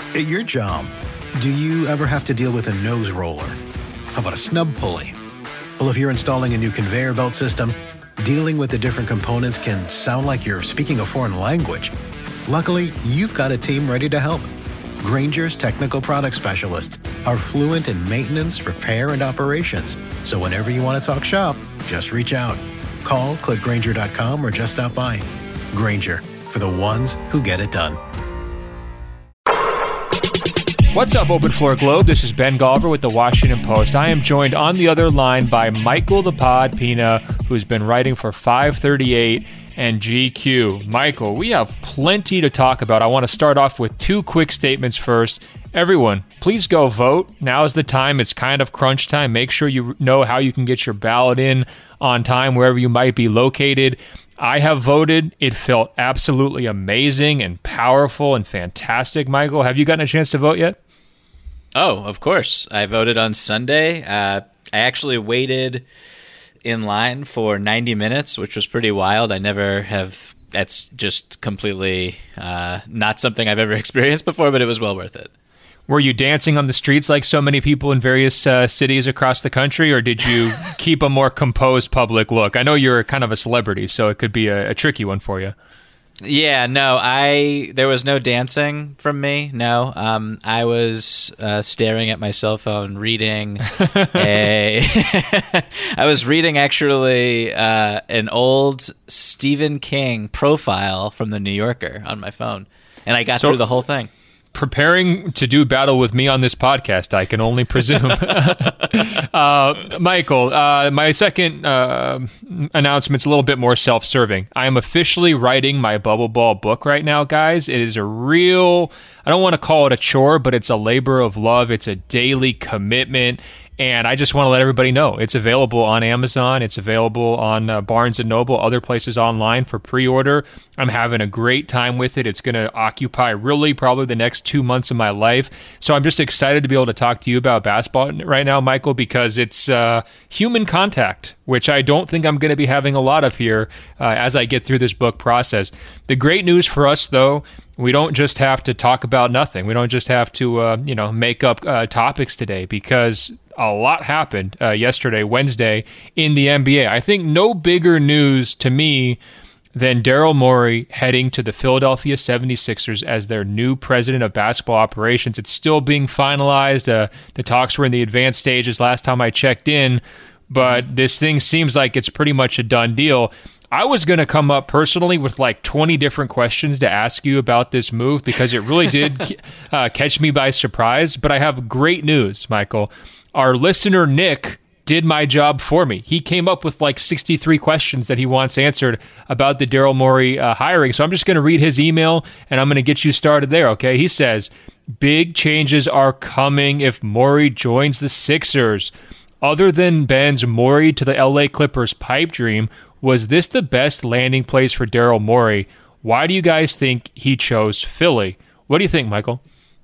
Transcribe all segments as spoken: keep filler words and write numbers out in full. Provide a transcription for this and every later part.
At your job, do you ever have to deal with a nose roller? How about a snub pulley? Well, if you're installing a new conveyor belt system, dealing with the different components can sound like you're speaking a foreign language. Luckily, you've got a team ready to help. Grainger's technical product specialists are fluent in maintenance, repair, and operations. So whenever you want to talk shop, just reach out. Call, click Grainger dot com, or just stop by. Grainger, for the ones who get it done. What's up, Open Floor Globe? This is Ben Golliver with the Washington Post. I am joined on the other line by Michael the Pod Pina, who's been writing for five thirty-eight and G Q. Michael, we have plenty to talk about. I want to start off with two quick statements first. Everyone, please go vote. Now is the time. It's kind of crunch time. Make sure you know how you can get your ballot in on time wherever you might be located. I have voted. It felt absolutely amazing and powerful and fantastic. Michael, have you gotten a chance to vote yet? Oh, of course. I voted on Sunday. Uh, I actually waited in line for ninety minutes, which was pretty wild. I never have. That's just completely uh, not something I've ever experienced before, but it was well worth it. Were you dancing on the streets like so many people in various uh, cities across the country, or did you keep a more composed public look? I know you're kind of a celebrity, so it could be a, a tricky one for you. Yeah, no, I there was no dancing from me. No, um, I was uh, staring at my cell phone, reading a. I was reading actually uh, an old Stephen King profile from the New Yorker on my phone, and I got so, through the whole thing. Preparing to do battle with me on this podcast, I can only presume. uh, Michael, uh, my second uh, announcement's a little bit more self-serving. I am officially writing my Bubble Ball book right now, guys. It is a real, I don't want to call it a chore, but it's a labor of love. It's a daily commitment. And I just want to let everybody know it's available on Amazon. It's available on uh, Barnes and Noble, other places online for pre-order. I'm having a great time with it. It's going to occupy really probably the next two months of my life. So I'm just excited to be able to talk to you about basketball right now, Michael, because it's uh, human contact, which I don't think I'm going to be having a lot of here uh, as I get through this book process. The great news for us, though, we don't just have to talk about nothing. We don't just have to, uh, you know, make up uh, topics today, because a lot happened uh, yesterday, Wednesday, in the N B A. I think no bigger news to me than Daryl Morey heading to the Philadelphia seventy-sixers as their new president of basketball operations. It's still being finalized. Uh, the talks were in the advanced stages last time I checked in, but this thing seems like it's pretty much a done deal. I was going to come up personally with like twenty different questions to ask you about this move, because it really did uh, catch me by surprise. But I have great news, Michael. Our listener, Nick, did my job for me. He came up with like sixty-three questions that he wants answered about the Daryl Morey uh, hiring. So I'm just going to read his email, and I'm going to get you started there, okay? He says, big changes are coming if Morey joins the Sixers. Other than Ben's Morey to the L A Clippers pipe dream, was this the best landing place for Daryl Morey? Why do you guys think he chose Philly? What do you think, Michael?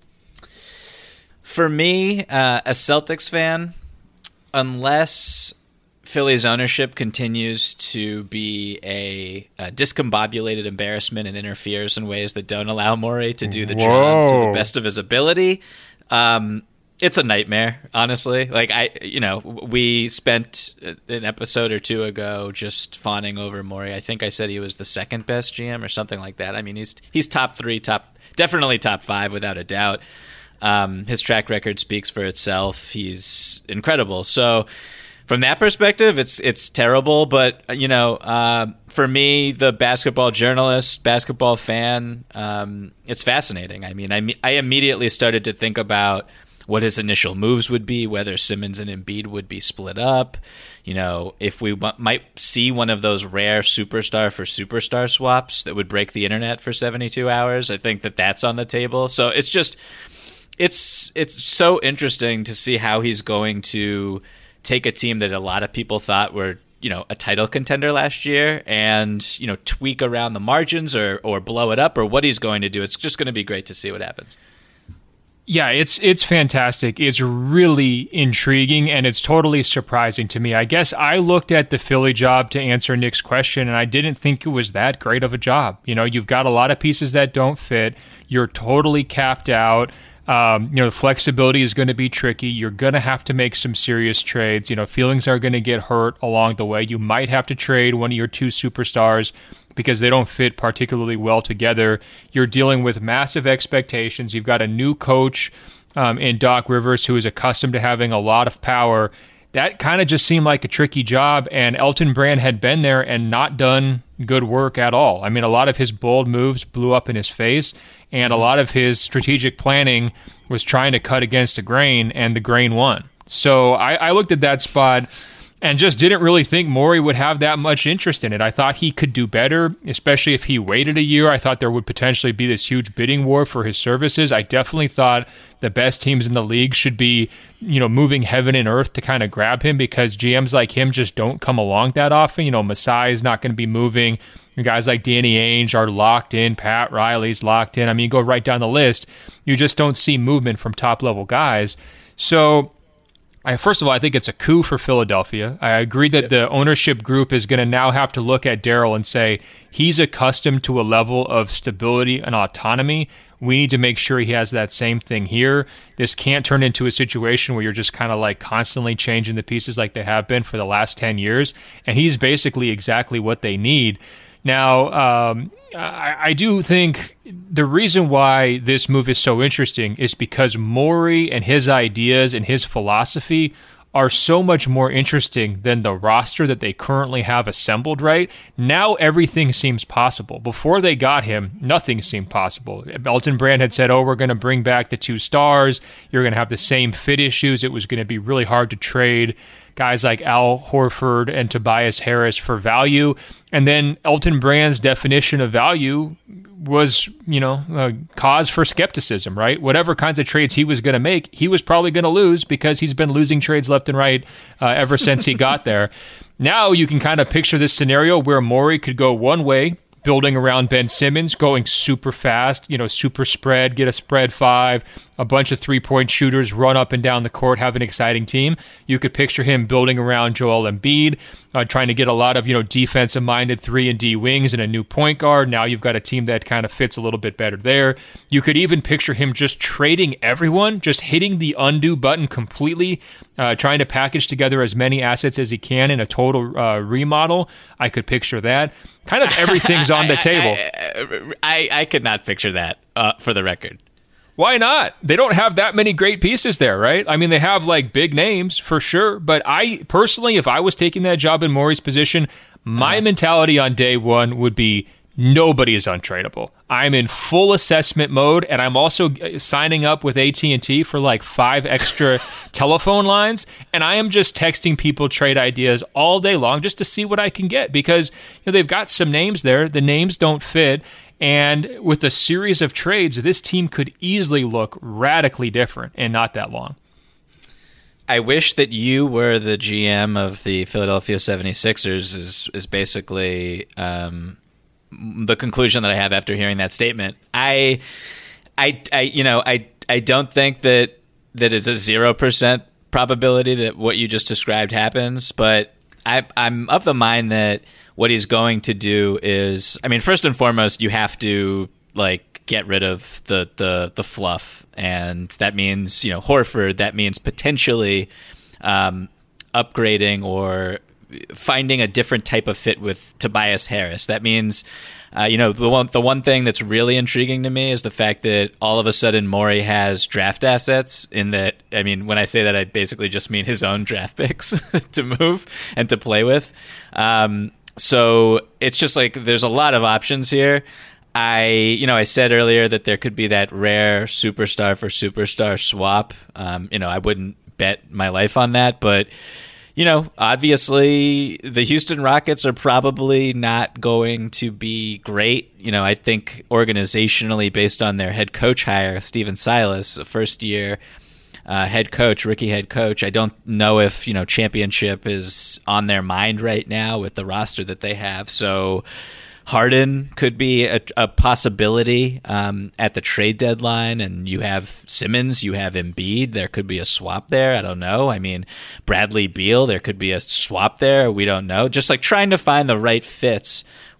For me, uh, a Celtics fan, unless Philly's ownership continues to be a, a discombobulated embarrassment and interferes in ways that don't allow Morey to do the Whoa. job to the best of his ability, um, it's a nightmare, honestly. Like, I, you know, we spent an episode or two ago just fawning over Morey. I think I said he was the second best G M or something like that. I mean, he's he's top three, top definitely top five without a doubt. Um, his track record speaks for itself. He's incredible. So from that perspective, it's it's terrible. But, you know, uh, for me, the basketball journalist, basketball fan, um, it's fascinating. I mean, I, I immediately started to think about what his initial moves would be, whether Simmons and Embiid would be split up, you know, if we w- might see one of those rare superstar for superstar swaps that would break the internet for seventy-two hours. I think that that's on the table. So it's just, it's it's so interesting to see how he's going to take a team that a lot of people thought were, you know, a title contender last year and, you know, tweak around the margins or or blow it up, or what he's going to do. It's just going to be great to see what happens. Yeah, it's it's fantastic. It's really intriguing, and it's totally surprising to me. I guess I looked at the Philly job to answer Nick's question, and I didn't think it was that great of a job. You know, you've got a lot of pieces that don't fit. You're totally capped out. Um, you know, flexibility is going to be tricky. You're going to have to make some serious trades. You know, feelings are going to get hurt along the way. You might have to trade one of your two superstars because they don't fit particularly well together. You're dealing with massive expectations. You've got a new coach um, in Doc Rivers who is accustomed to having a lot of power. That kind of just seemed like a tricky job, and Elton Brand had been there and not done good work at all. I mean, a lot of his bold moves blew up in his face, and a lot of his strategic planning was trying to cut against the grain, and the grain won. So I, I looked at that spot and just didn't really think Morey would have that much interest in it. I thought he could do better, especially if he waited a year. I thought there would potentially be this huge bidding war for his services. I definitely thought the best teams in the league should be, you know, moving heaven and earth to kind of grab him, because G Ms like him just don't come along that often. You know, Masai is not going to be moving. Guys like Danny Ainge are locked in. Pat Riley's locked in. I mean, go right down the list. You just don't see movement from top-level guys. So, I, first of all, I think it's a coup for Philadelphia. I agree that the ownership group is going to now have to look at Daryl and say, he's accustomed to a level of stability and autonomy. We need to make sure he has that same thing here. This can't turn into a situation where you're just kind of like constantly changing the pieces like they have been for the last ten years. And he's basically exactly what they need. Now, um, I, I do think the reason why this move is so interesting is because Morey and his ideas and his philosophy are so much more interesting than the roster that they currently have assembled, right? Now everything seems possible. Before they got him, nothing seemed possible. Elton Brand had said, oh, we're going to bring back the two stars. You're going to have the same fit issues. It was going to be really hard to trade guys like Al Horford and Tobias Harris for value. And then Elton Brand's definition of value was, you know, a cause for skepticism, right? Whatever kinds of trades he was going to make, he was probably going to lose because he's been losing trades left and right uh, ever since he got there. Now you can kind of picture this scenario where Morey could go one way, building around Ben Simmons, going super fast, you know, super spread, get a spread five, a bunch of three-point shooters, run up and down the court, have an exciting team. You could picture him building around Joel Embiid, uh, trying to get a lot of, you know, defensive-minded three and D wings and a new point guard. Now you've got a team that kind of fits a little bit better there. You could even picture him just trading everyone, just hitting the undo button completely, uh, trying to package together as many assets as he can in a total uh, remodel. I could picture that. Kind of everything's on the table. I, I, I could not picture that, uh, for the record. Why not? They don't have that many great pieces there, right? I mean, they have like big names for sure. But I personally, if I was taking that job in Morey's position, my uh, mentality on day one would be nobody is untradeable. I'm in full assessment mode, and I'm also signing up with A T and T for like five extra telephone lines, and I am just texting people trade ideas all day long just to see what I can get, because you know they've got some names there. The names don't fit, and with a series of trades, this team could easily look radically different in not that long. I wish that you were the G M of the Philadelphia seventy-sixers is is basically um, the conclusion that I have after hearing that statement. I, I, I, you know, I, I don't think that that is a zero percent probability that what you just described happens, but I, I'm of the mind that what he's going to do is, I mean, first and foremost, you have to like get rid of the the the fluff, and that means, you know, Horford. That means potentially um, upgrading or finding a different type of fit with Tobias Harris. That means, uh, you know, the one the one thing that's really intriguing to me is the fact that all of a sudden Morey has draft assets. In that, I mean, when I say that, I basically just mean his own draft picks to move and to play with. Um, so it's just like there's a lot of options here. I, you know, I said earlier that there could be that rare superstar for superstar swap. Um, you know, I wouldn't bet my life on that, but you know, obviously the Houston Rockets are probably not going to be great. You know, I think organizationally, based on their head coach hire, Stephen Silas, a first year uh, head coach, rookie head coach, I don't know if, you know, championship is on their mind right now with the roster that they have. So Harden could be a, a possibility um, at the trade deadline, and you have Simmons, you have Embiid. There could be a swap there. I don't know. I mean, Bradley Beal, there could be a swap there. We don't know. Just like trying to find the right fits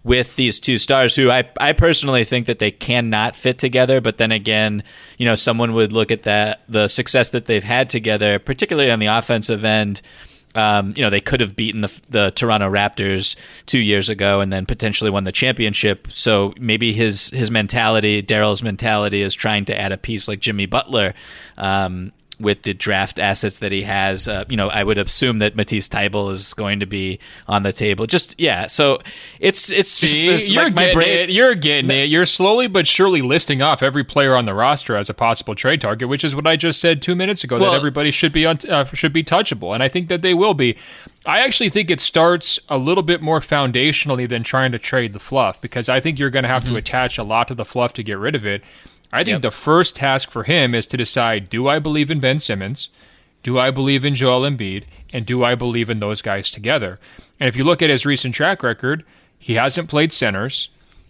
with these two stars who I, I personally think that they cannot fit together. But then again, you know, someone would look at that, the success that they've had together, particularly on the offensive end. Um, you know, they could have beaten the, the Toronto Raptors two years ago and then potentially won the championship. So maybe his his mentality, Daryl's mentality, is trying to add a piece like Jimmy Butler um, with the draft assets that he has. Uh, you know, I would assume that Matisse Thybulle is going to be on the table. Just yeah. So it's it's See, just you're my, my getting brain. it. You're getting it. You're slowly but surely listing off every player on the roster as a possible trade target, which is what I just said two minutes ago. Well, that everybody should be un- uh, should be touchable, and I think that they will be. I actually think it starts a little bit more foundationally than trying to trade the fluff, because I think you're going to have mm-hmm. to attach a lot to the fluff to get rid of it. I think yep. the first task for him is to decide, do I believe in Ben Simmons? Do I believe in Joel Embiid? And do I believe in those guys together? And if you look at his recent track record, he hasn't played centers,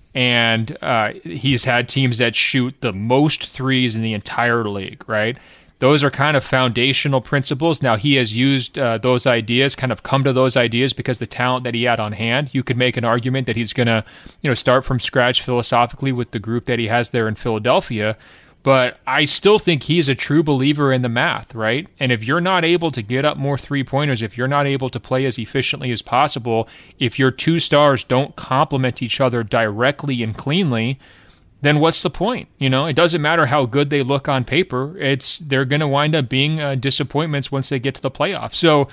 and uh, he's had teams that shoot the most threes in the entire league, right? Those are kind of foundational principles. Now, he has used uh, those ideas, kind of come to those ideas because the talent that he had on hand. You could make an argument that he's going to, you know, start from scratch philosophically with the group that he has there in Philadelphia. But I still think he's a true believer in the math, right? And if you're not able to get up more three-pointers, if you're not able to play as efficiently as possible, if your two stars don't complement each other directly and cleanly, then what's the point? You know, it doesn't matter how good they look on paper. It's they're going to wind up being uh, disappointments once they get to the playoffs. So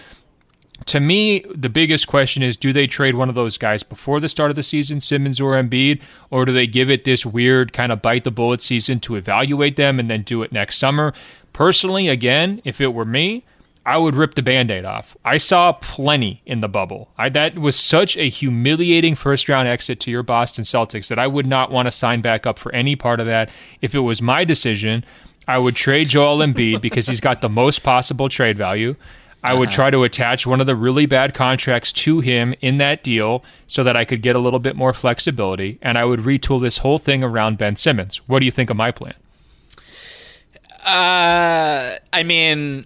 to me, the biggest question is, do they trade one of those guys before the start of the season, Simmons or Embiid, or do they give it this weird kind of bite the bullet season to evaluate them and then do it next summer? Personally, again, if it were me, I would rip the Band-Aid off. I saw plenty in the bubble. I, that was such a humiliating first-round exit to your Boston Celtics that I would not want to sign back up for any part of that. If it was my decision, I would trade Joel Embiid because he's got the most possible trade value. I would try to attach one of the really bad contracts to him in that deal so that I could get a little bit more flexibility, and I would retool this whole thing around Ben Simmons. What do you think of my plan? Uh, I mean...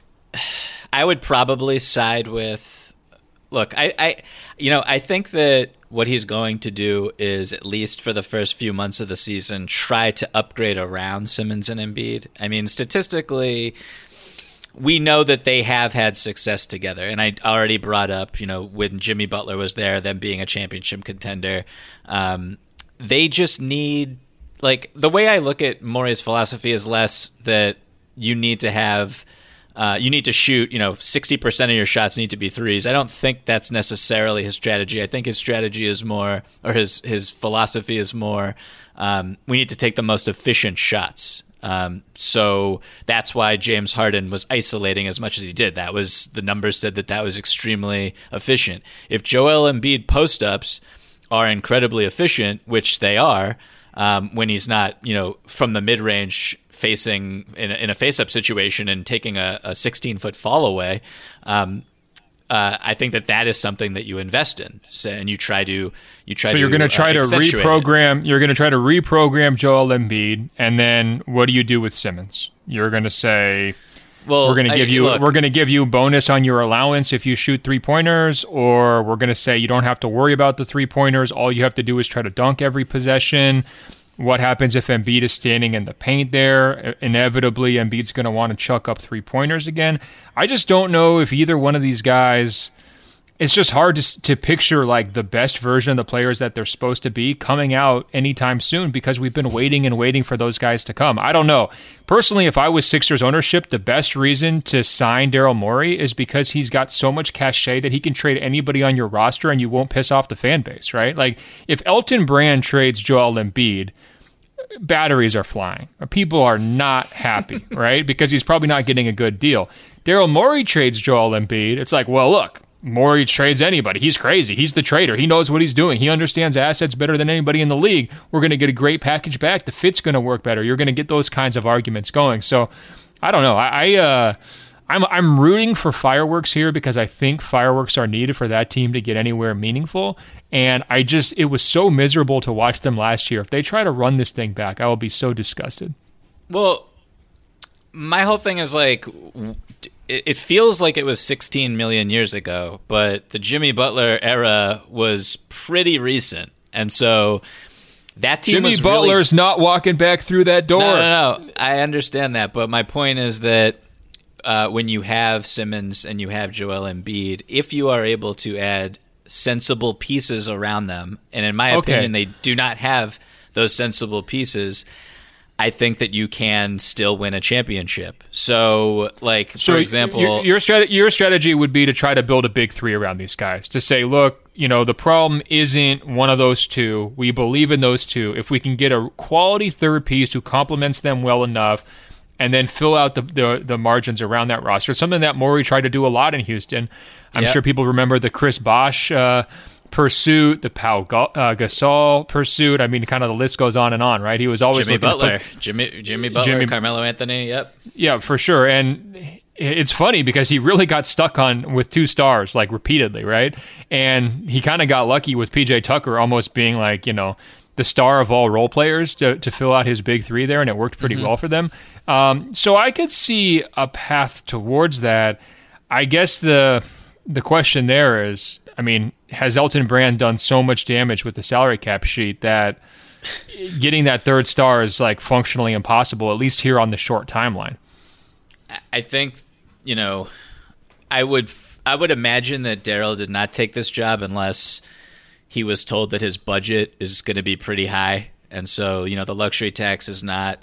I would probably side with, look, I, I, you know, I think that what he's going to do is, at least for the first few months of the season, try to upgrade around Simmons and Embiid. I mean, statistically, we know that they have had success together. And I already brought up, you know, when Jimmy Butler was there, them being a championship contender. Um, they just need, like, the way I look at Morey's philosophy is less that you need to have... Uh, you need to shoot, you know, sixty percent of your shots need to be threes. I don't think that's necessarily his strategy. I think his strategy is more, or his, his philosophy is more, um, we need to take the most efficient shots. Um, so that's why James Harden was isolating as much as he did. That was, the numbers said that that was extremely efficient. If Joel Embiid post-ups are incredibly efficient, which they are, um, when he's not, you know, from the mid-range facing in a, in a face-up situation and taking a, a sixteen-foot fall away, um, uh, I think that that is something that you invest in. So, and you try to you try. So to, you're going to try uh, to reprogram. It. You're going to try to reprogram Joel Embiid, and then what do you do with Simmons? You're going to say, well, we're going to give I, you look, we're going to give you bonus on your allowance if you shoot three-pointers, or we're going to say you don't have to worry about the three-pointers. All you have to do is try to dunk every possession. What happens if Embiid is standing in the paint there? Inevitably, Embiid's going to want to chuck up three-pointers again. I just don't know if either one of these guys... It's just hard to to picture like the best version of the players that they're supposed to be coming out anytime soon, because we've been waiting and waiting for those guys to come. I don't know. Personally, if I was Sixers ownership, the best reason to sign Daryl Morey is because he's got so much cachet that he can trade anybody on your roster and you won't piss off the fan base, right? Like if Elton Brand trades Joel Embiid, batteries are flying. People are not happy, right? Because he's probably not getting a good deal. Daryl Morey trades Joel Embiid. It's like, well, look, Morey trades anybody. He's crazy. He's the trader. He knows what he's doing. He understands assets better than anybody in the league. We're going to get a great package back. The fit's going to work better. You're going to get those kinds of arguments going. So, I don't know. I, I uh, I'm I'm rooting for fireworks here because I think fireworks are needed for that team to get anywhere meaningful. And I just, it was so miserable to watch them last year. If they try to run this thing back, I will be so disgusted. Well, my whole thing is like, it feels like it was sixteen million years ago, but the Jimmy Butler era was pretty recent. And so that team Jimmy was Butler's really... not walking back through that door. No, no, no. I understand that. But my point is that uh, when you have Simmons and you have Joel Embiid, if you are able to add sensible pieces around them, and in my Okay. opinion, they do not have those sensible pieces, I think that you can still win a championship. So, like, So for example... your your, strat- your strategy would be to try to build a big three around these guys. To say, look, you know, the problem isn't one of those two. We believe in those two. If we can get a quality third piece who complements them well enough, and then fill out the, the, the margins around that roster, something that Morey tried to do a lot in Houston. I'm Yep. sure people remember the Chris Bosh uh, pursuit, the Pau Ga- uh, Gasol pursuit. I mean, kind of the list goes on and on, right? He was always Jimmy looking to Butler. put- Jimmy Jimmy Butler, Jimmy- Carmelo Anthony, yep. Yeah, for sure. And it's funny because he really got stuck on with two stars, like repeatedly, right? And he kind of got lucky with P J Tucker almost being like, you know, the star of all role players to, to fill out his big three there, and it worked pretty well for them. Um, so I could see a path towards that. I guess the the question there is, I mean, has Elton Brand done so much damage with the salary cap sheet that getting that third star is like functionally impossible, at least here on the short timeline? I think, you know, I would I would imagine that Daryl did not take this job unless he was told that his budget is going to be pretty high, and so, you know, the luxury tax is not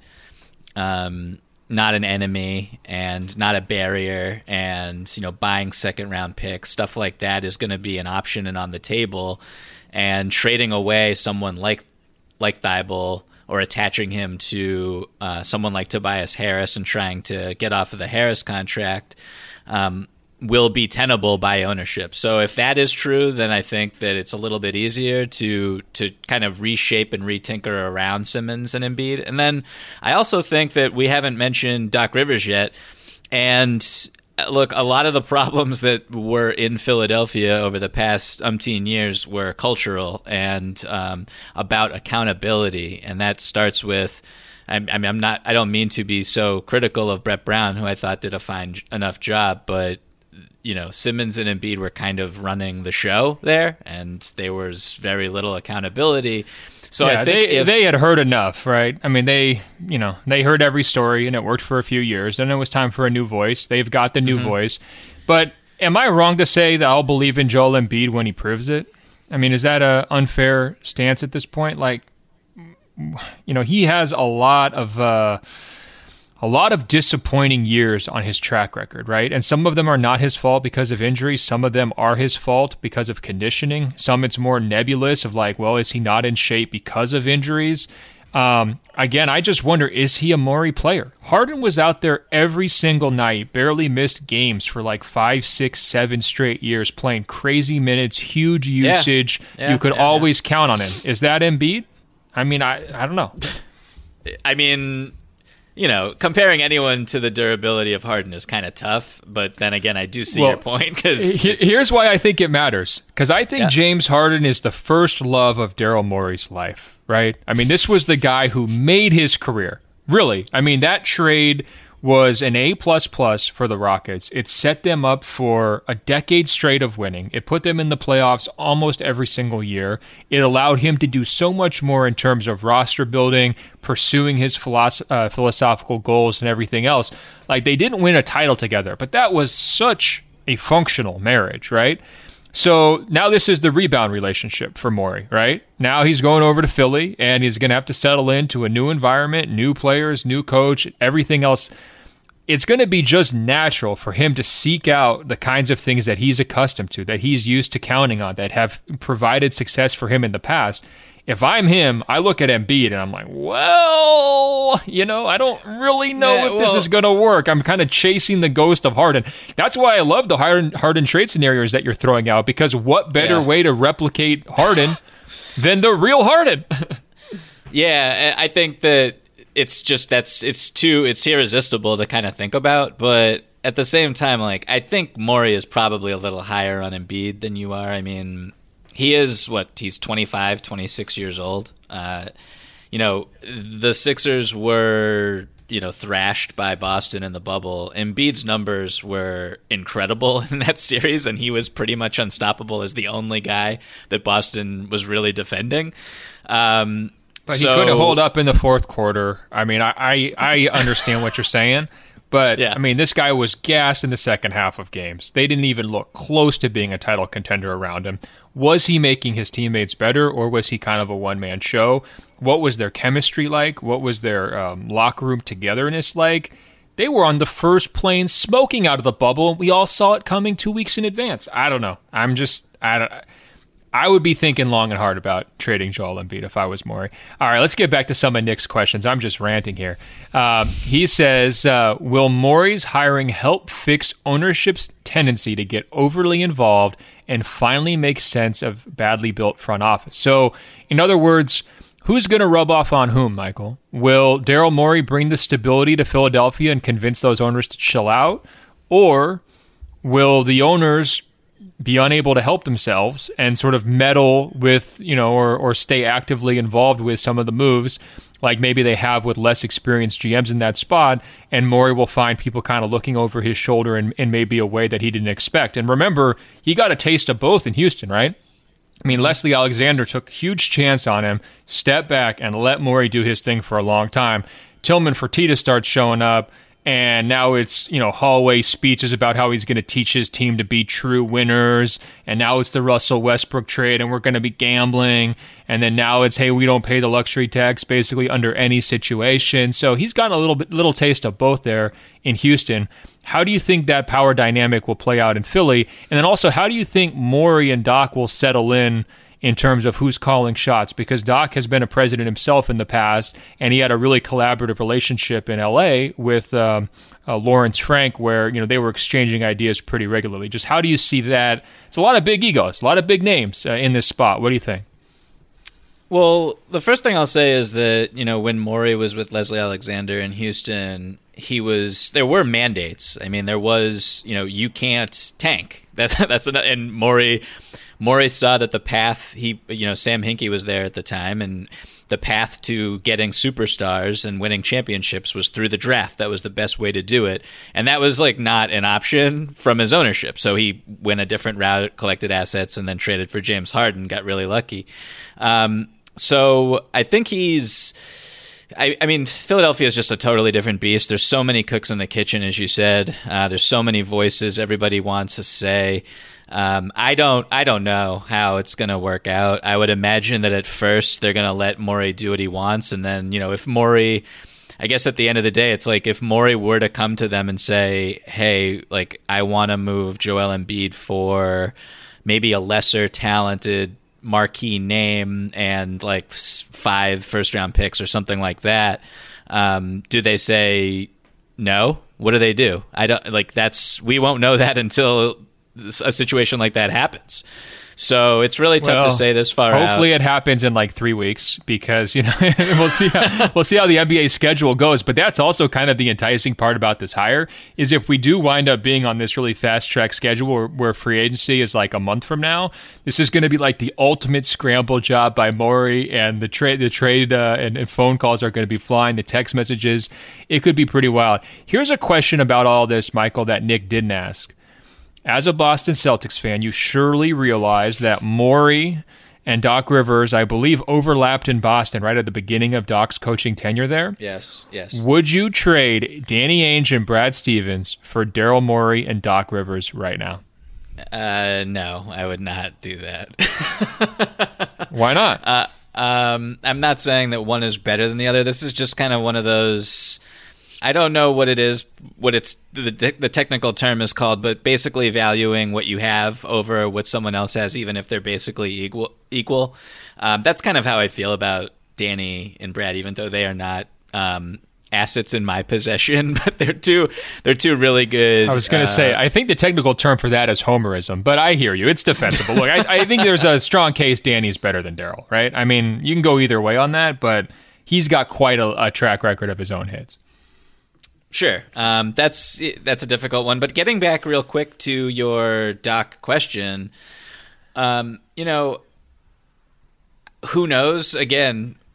um, not an enemy and not a barrier, and, you know, buying second round picks, stuff like that is going to be an option and on the table, and trading away someone like like Thibault or attaching him to uh, someone like Tobias Harris and trying to get off of the Harris contract um, will be tenable by ownership. So if that is true, then I think that it's a little bit easier to to kind of reshape and retinker around Simmons and Embiid. And then I also think that we haven't mentioned Doc Rivers yet. And look, a lot of the problems that were in Philadelphia over the past umpteen years were cultural and um, about accountability. And that starts with, I, I mean, I'm not, I don't mean to be so critical of Brett Brown, who I thought did a fine enough job, but, you know, Simmons and Embiid were kind of running the show there, and there was very little accountability. So yeah, I think they, if, they had heard enough, right? I mean, they, you know, they heard every story, and it worked for a few years. Then it was time for a new voice. They've got the new Mm-hmm. voice. But am I wrong to say that I'll believe in Joel Embiid when he proves it? I mean, is that an unfair stance at this point? Like, you know, he has a lot of uh, a lot of disappointing years on his track record, right? And some of them are not his fault because of injury. Some of them are his fault because of conditioning. Some it's more nebulous of like, well, is he not in shape because of injuries? Um, again, I just wonder, is he a Morey player? Harden was out there every single night, barely missed games for like five, six, seven straight years, playing crazy minutes, huge usage. Yeah. You could Yeah, always count on him. Is that Embiid? I mean, I, I don't know. I mean, you know, comparing anyone to the durability of Harden is kind of tough, but then again, I do see Well, your point. Because He- Here's why I think it matters. Because I think Yeah. James Harden is the first love of Daryl Morey's life, right? I mean, this was the guy who made his career. Really. I mean, that trade was an A plus plus for the Rockets. It set them up for a decade straight of winning. It put them in the playoffs almost every single year. It allowed him to do so much more in terms of roster building, pursuing his philosoph- uh, philosophical goals and everything else. Like, they didn't win a title together, but that was such a functional marriage, right? So now this is the rebound relationship for Morey, right? Now he's going over to Philly, and he's going to have to settle into a new environment, new players, new coach, everything else. It's going to be just natural for him to seek out the kinds of things that he's accustomed to, that he's used to counting on, that have provided success for him in the past. If I'm him, I look at Embiid and I'm like, well, you know, I don't really know Yeah, if this well- is going to work. I'm kind of chasing the ghost of Harden. That's why I love the Harden, Harden trade scenarios that you're throwing out, because what better Yeah. way to replicate Harden than the real Harden? yeah, I think that it's just that's it's too it's irresistible to kind of think about, but at the same time, like, I think Morey is probably a little higher on Embiid than you are. I mean, he is what he's twenty-five, twenty-six years old. Uh, you know, the Sixers were you know, thrashed by Boston in the bubble, Embiid's numbers were incredible in that series, and he was pretty much unstoppable as the only guy that Boston was really defending. Um, but so, he couldn't hold up in the fourth quarter. I mean, I, I, I understand what you're saying, but yeah. I mean, this guy was gassed in the second half of games. They didn't even look close to being a title contender around him. Was he making his teammates better, or was he kind of a one-man show? What was their chemistry like? What was their um, locker room togetherness like? They were on the first plane smoking out of the bubble, and we all saw it coming two weeks in advance. I don't know. I'm just, I don't, I would be thinking long and hard about trading Joel Embiid if I was Morey. All right, let's get back to some of Nick's questions. I'm just ranting here. Um, he says, uh, will Morey's hiring help fix ownership's tendency to get overly involved and finally make sense of badly built front office? So, in other words, who's going to rub off on whom, Michael? Will Daryl Morey bring the stability to Philadelphia and convince those owners to chill out? Or will the owners be unable to help themselves and sort of meddle with, you know, or, or stay actively involved with some of the moves, like maybe they have with less experienced G Ms in that spot, and Morey will find people kind of looking over his shoulder in, in maybe a way that he didn't expect. And remember, he got a taste of both in Houston, right? I mean, Leslie Alexander took a huge chance on him, stepped back, and let Morey do his thing for a long time. Tillman Fertitta starts showing up, and now it's, you know, hallway speeches about how he's going to teach his team to be true winners, and now it's the Russell Westbrook trade, and we're going to be gambling, and then now it's, hey, we don't pay the luxury tax basically under any situation. So he's gotten a little bit, little taste of both there in Houston. How do you think that power dynamic will play out in Philly? And then also, how do you think Morey and Doc will settle in in terms of who's calling shots? Because Doc has been a president himself in the past, and he had a really collaborative relationship in L A with um, uh, Lawrence Frank, where, you know, they were exchanging ideas pretty regularly. Just how do you see that? It's a lot of big egos, a lot of big names uh, in this spot. What do you think? Well, the first thing I'll say is that, you know, when Morey was with Leslie Alexander in Houston, he was, there were mandates. I mean, there was, you know, you can't tank. That's, that's, an, and Morey, Morey saw that the path, he, you know, Sam Hinkie was there at the time, and the path to getting superstars and winning championships was through the draft. That was the best way to do it. And that was like not an option from his ownership. So he went a different route, collected assets, and then traded for James Harden, got really lucky. Um, so I think he's, I, I mean, Philadelphia is just a totally different beast. There's so many cooks in the kitchen, as you said. Uh, there's so many voices everybody wants to say. Um, I don't I don't know how it's going to work out. I would imagine that at first they're going to let Morey do what he wants. And then, you know, if Morey, I guess at the end of the day, it's like if Morey were to come to them and say, hey, like, I want to move Joel Embiid for maybe a lesser talented marquee name and like five first round picks or something like that. Um, do they say no? What do they do? I don't like that's we won't know that until a situation like that happens. So it's really tough well, to say this far hopefully out. It happens in like three weeks because, you know, we'll see how, we'll see how the N B A schedule goes. But that's also kind of the enticing part about this hire is if we do wind up being on this really fast track schedule where, where free agency is like a month from now, this is going to be like the ultimate scramble job by Morey, and the trade, the trade uh, and, and phone calls are going to be flying, the text messages. It could be pretty wild. Here's a question about all this, Michael, that Nick didn't ask. As a Boston Celtics fan, you surely realize that Morey and Doc Rivers, I believe, overlapped in Boston right at the beginning of Doc's coaching tenure there. Yes, yes. Would you trade Danny Ainge and Brad Stevens for Daryl Morey and Doc Rivers right now? Uh, no, I would not do that. Why not? Uh, um, I'm not saying that one is better than the other. This is just kind of one of those... I don't know what it is, what it's the, the technical term is called, but basically valuing what you have over what someone else has, even if they're basically equal. Equal. Um, that's kind of how I feel about Danny and Brad, even though they are not um, assets in my possession, but they're two they're two really good. I was going to uh, say, I think the technical term for that is homerism, but I hear you. It's defensible. Look, I, I think there's a strong case Danny's better than Daryl, right? I mean, you can go either way on that, but he's got quite a, a track record of his own hits. Sure. Um, that's that's a difficult one. But getting back real quick to your Doc question, um, you know, who knows? Again,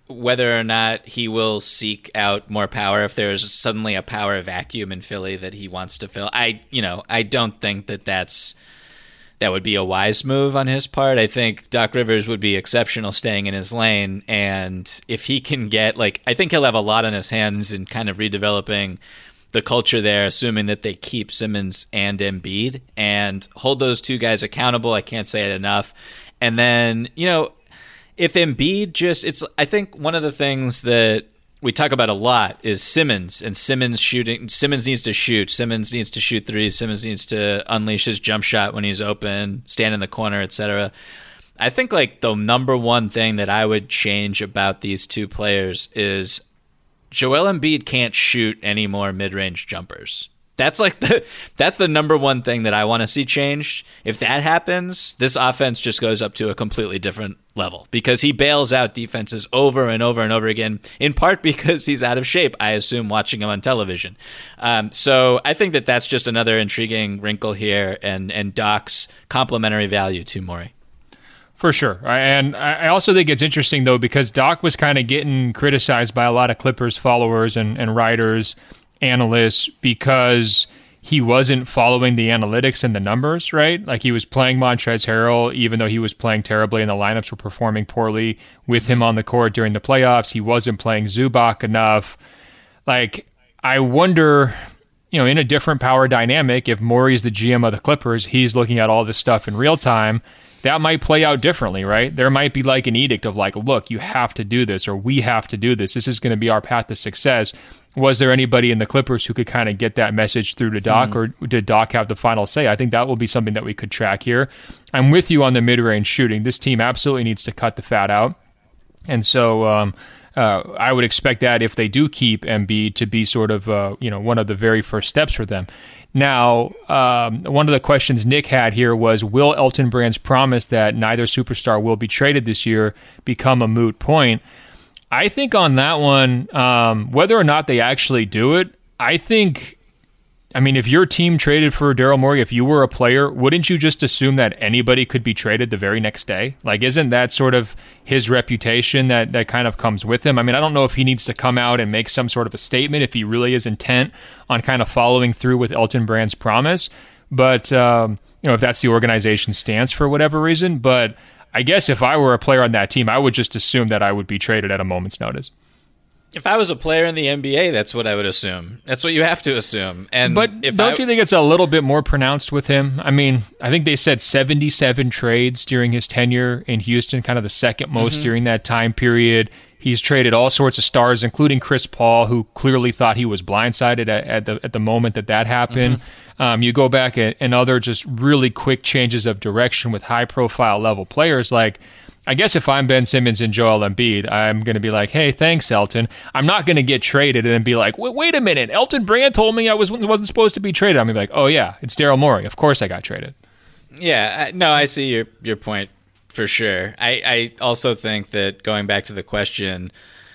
whether or not he will seek out more power if there's suddenly a power vacuum in Philly that he wants to fill. I, you know, I don't think that that's that would be a wise move on his part. I think Doc Rivers would be exceptional staying in his lane, and if he can get, like, I think he'll have a lot on his hands in kind of redeveloping the culture there, assuming that they keep Simmons and Embiid and hold those two guys accountable. I can't say it enough. And then, you know, if Embiid just, it's, I think one of the things that we talk about a lot is Simmons and Simmons shooting. Simmons needs to shoot. Simmons needs to shoot threes. Simmons needs to unleash his jump shot when he's open, stand in the corner, et cetera. I think like the number one thing that I would change about these two players is Joel Embiid can't shoot any more mid-range jumpers. That's like the that's the number one thing that I want to see changed. If that happens, this offense just goes up to a completely different level because he bails out defenses over and over and over again, in part because he's out of shape, I assume, watching him on television. Um, so I think that that's just another intriguing wrinkle here and, and Doc's complementary value to Morey. For sure. And I also think it's interesting, though, because Doc was kind of getting criticized by a lot of Clippers followers and, and writers, analysts, because he wasn't following the analytics and the numbers, right? Like he was playing Montrezl Harrell, even though he was playing terribly and the lineups were performing poorly with him on the court during the playoffs. He wasn't playing Zubac enough. Like, I wonder, you know, in a different power dynamic, if Morey's the G M of the Clippers, he's looking at all this stuff in real time, that might play out differently, right? There might be like an edict of like, look, you have to do this, or we have to do this. This is going to be our path to success. Was there anybody in the Clippers who could kind of get that message through to Doc, mm. or did Doc have the final say? I think that will be something that we could track here. I'm with you on the mid-range shooting. This team absolutely needs to cut the fat out. And so um, uh, I would expect that if they do keep Embiid to be sort of uh, you know one of the very first steps for them. Now, um, one of the questions Nick had here was, will Elton Brand's promise that neither superstar will be traded this year become a moot point? I think on that one, um, whether or not they actually do it, I think, I mean, if your team traded for Daryl Morey, if you were a player, wouldn't you just assume that anybody could be traded the very next day? Like, isn't that sort of his reputation that, that kind of comes with him? I mean, I don't know if he needs to come out and make some sort of a statement if he really is intent on kind of following through with Elton Brand's promise. But, um, you know, if that's the organization's stance for whatever reason. But I guess if I were a player on that team, I would just assume that I would be traded at a moment's notice. If I was a player in the N B A, that's what I would assume. That's what you have to assume. And but if don't I, you think it's a little bit more pronounced with him? I mean, I think they said seventy-seven trades during his tenure in Houston, kind of the second most mm-hmm. during that time period. He's traded all sorts of stars, including Chris Paul, who clearly thought he was blindsided at, at the at the moment that that happened. Mm-hmm. Um, you go back and, and other just really quick changes of direction with high-profile level players. Like, I guess if I'm Ben Simmons and Joel Embiid, I'm going to be like, hey, thanks, Elton. I'm not going to get traded and then be like, wait, wait a minute, Elton Brand told me I was, wasn't supposed to be traded. I'm going to be like, oh, yeah, it's Daryl Morey. Of course I got traded. Yeah, I, no, I see your your point for sure. I, I also think that going back to the question,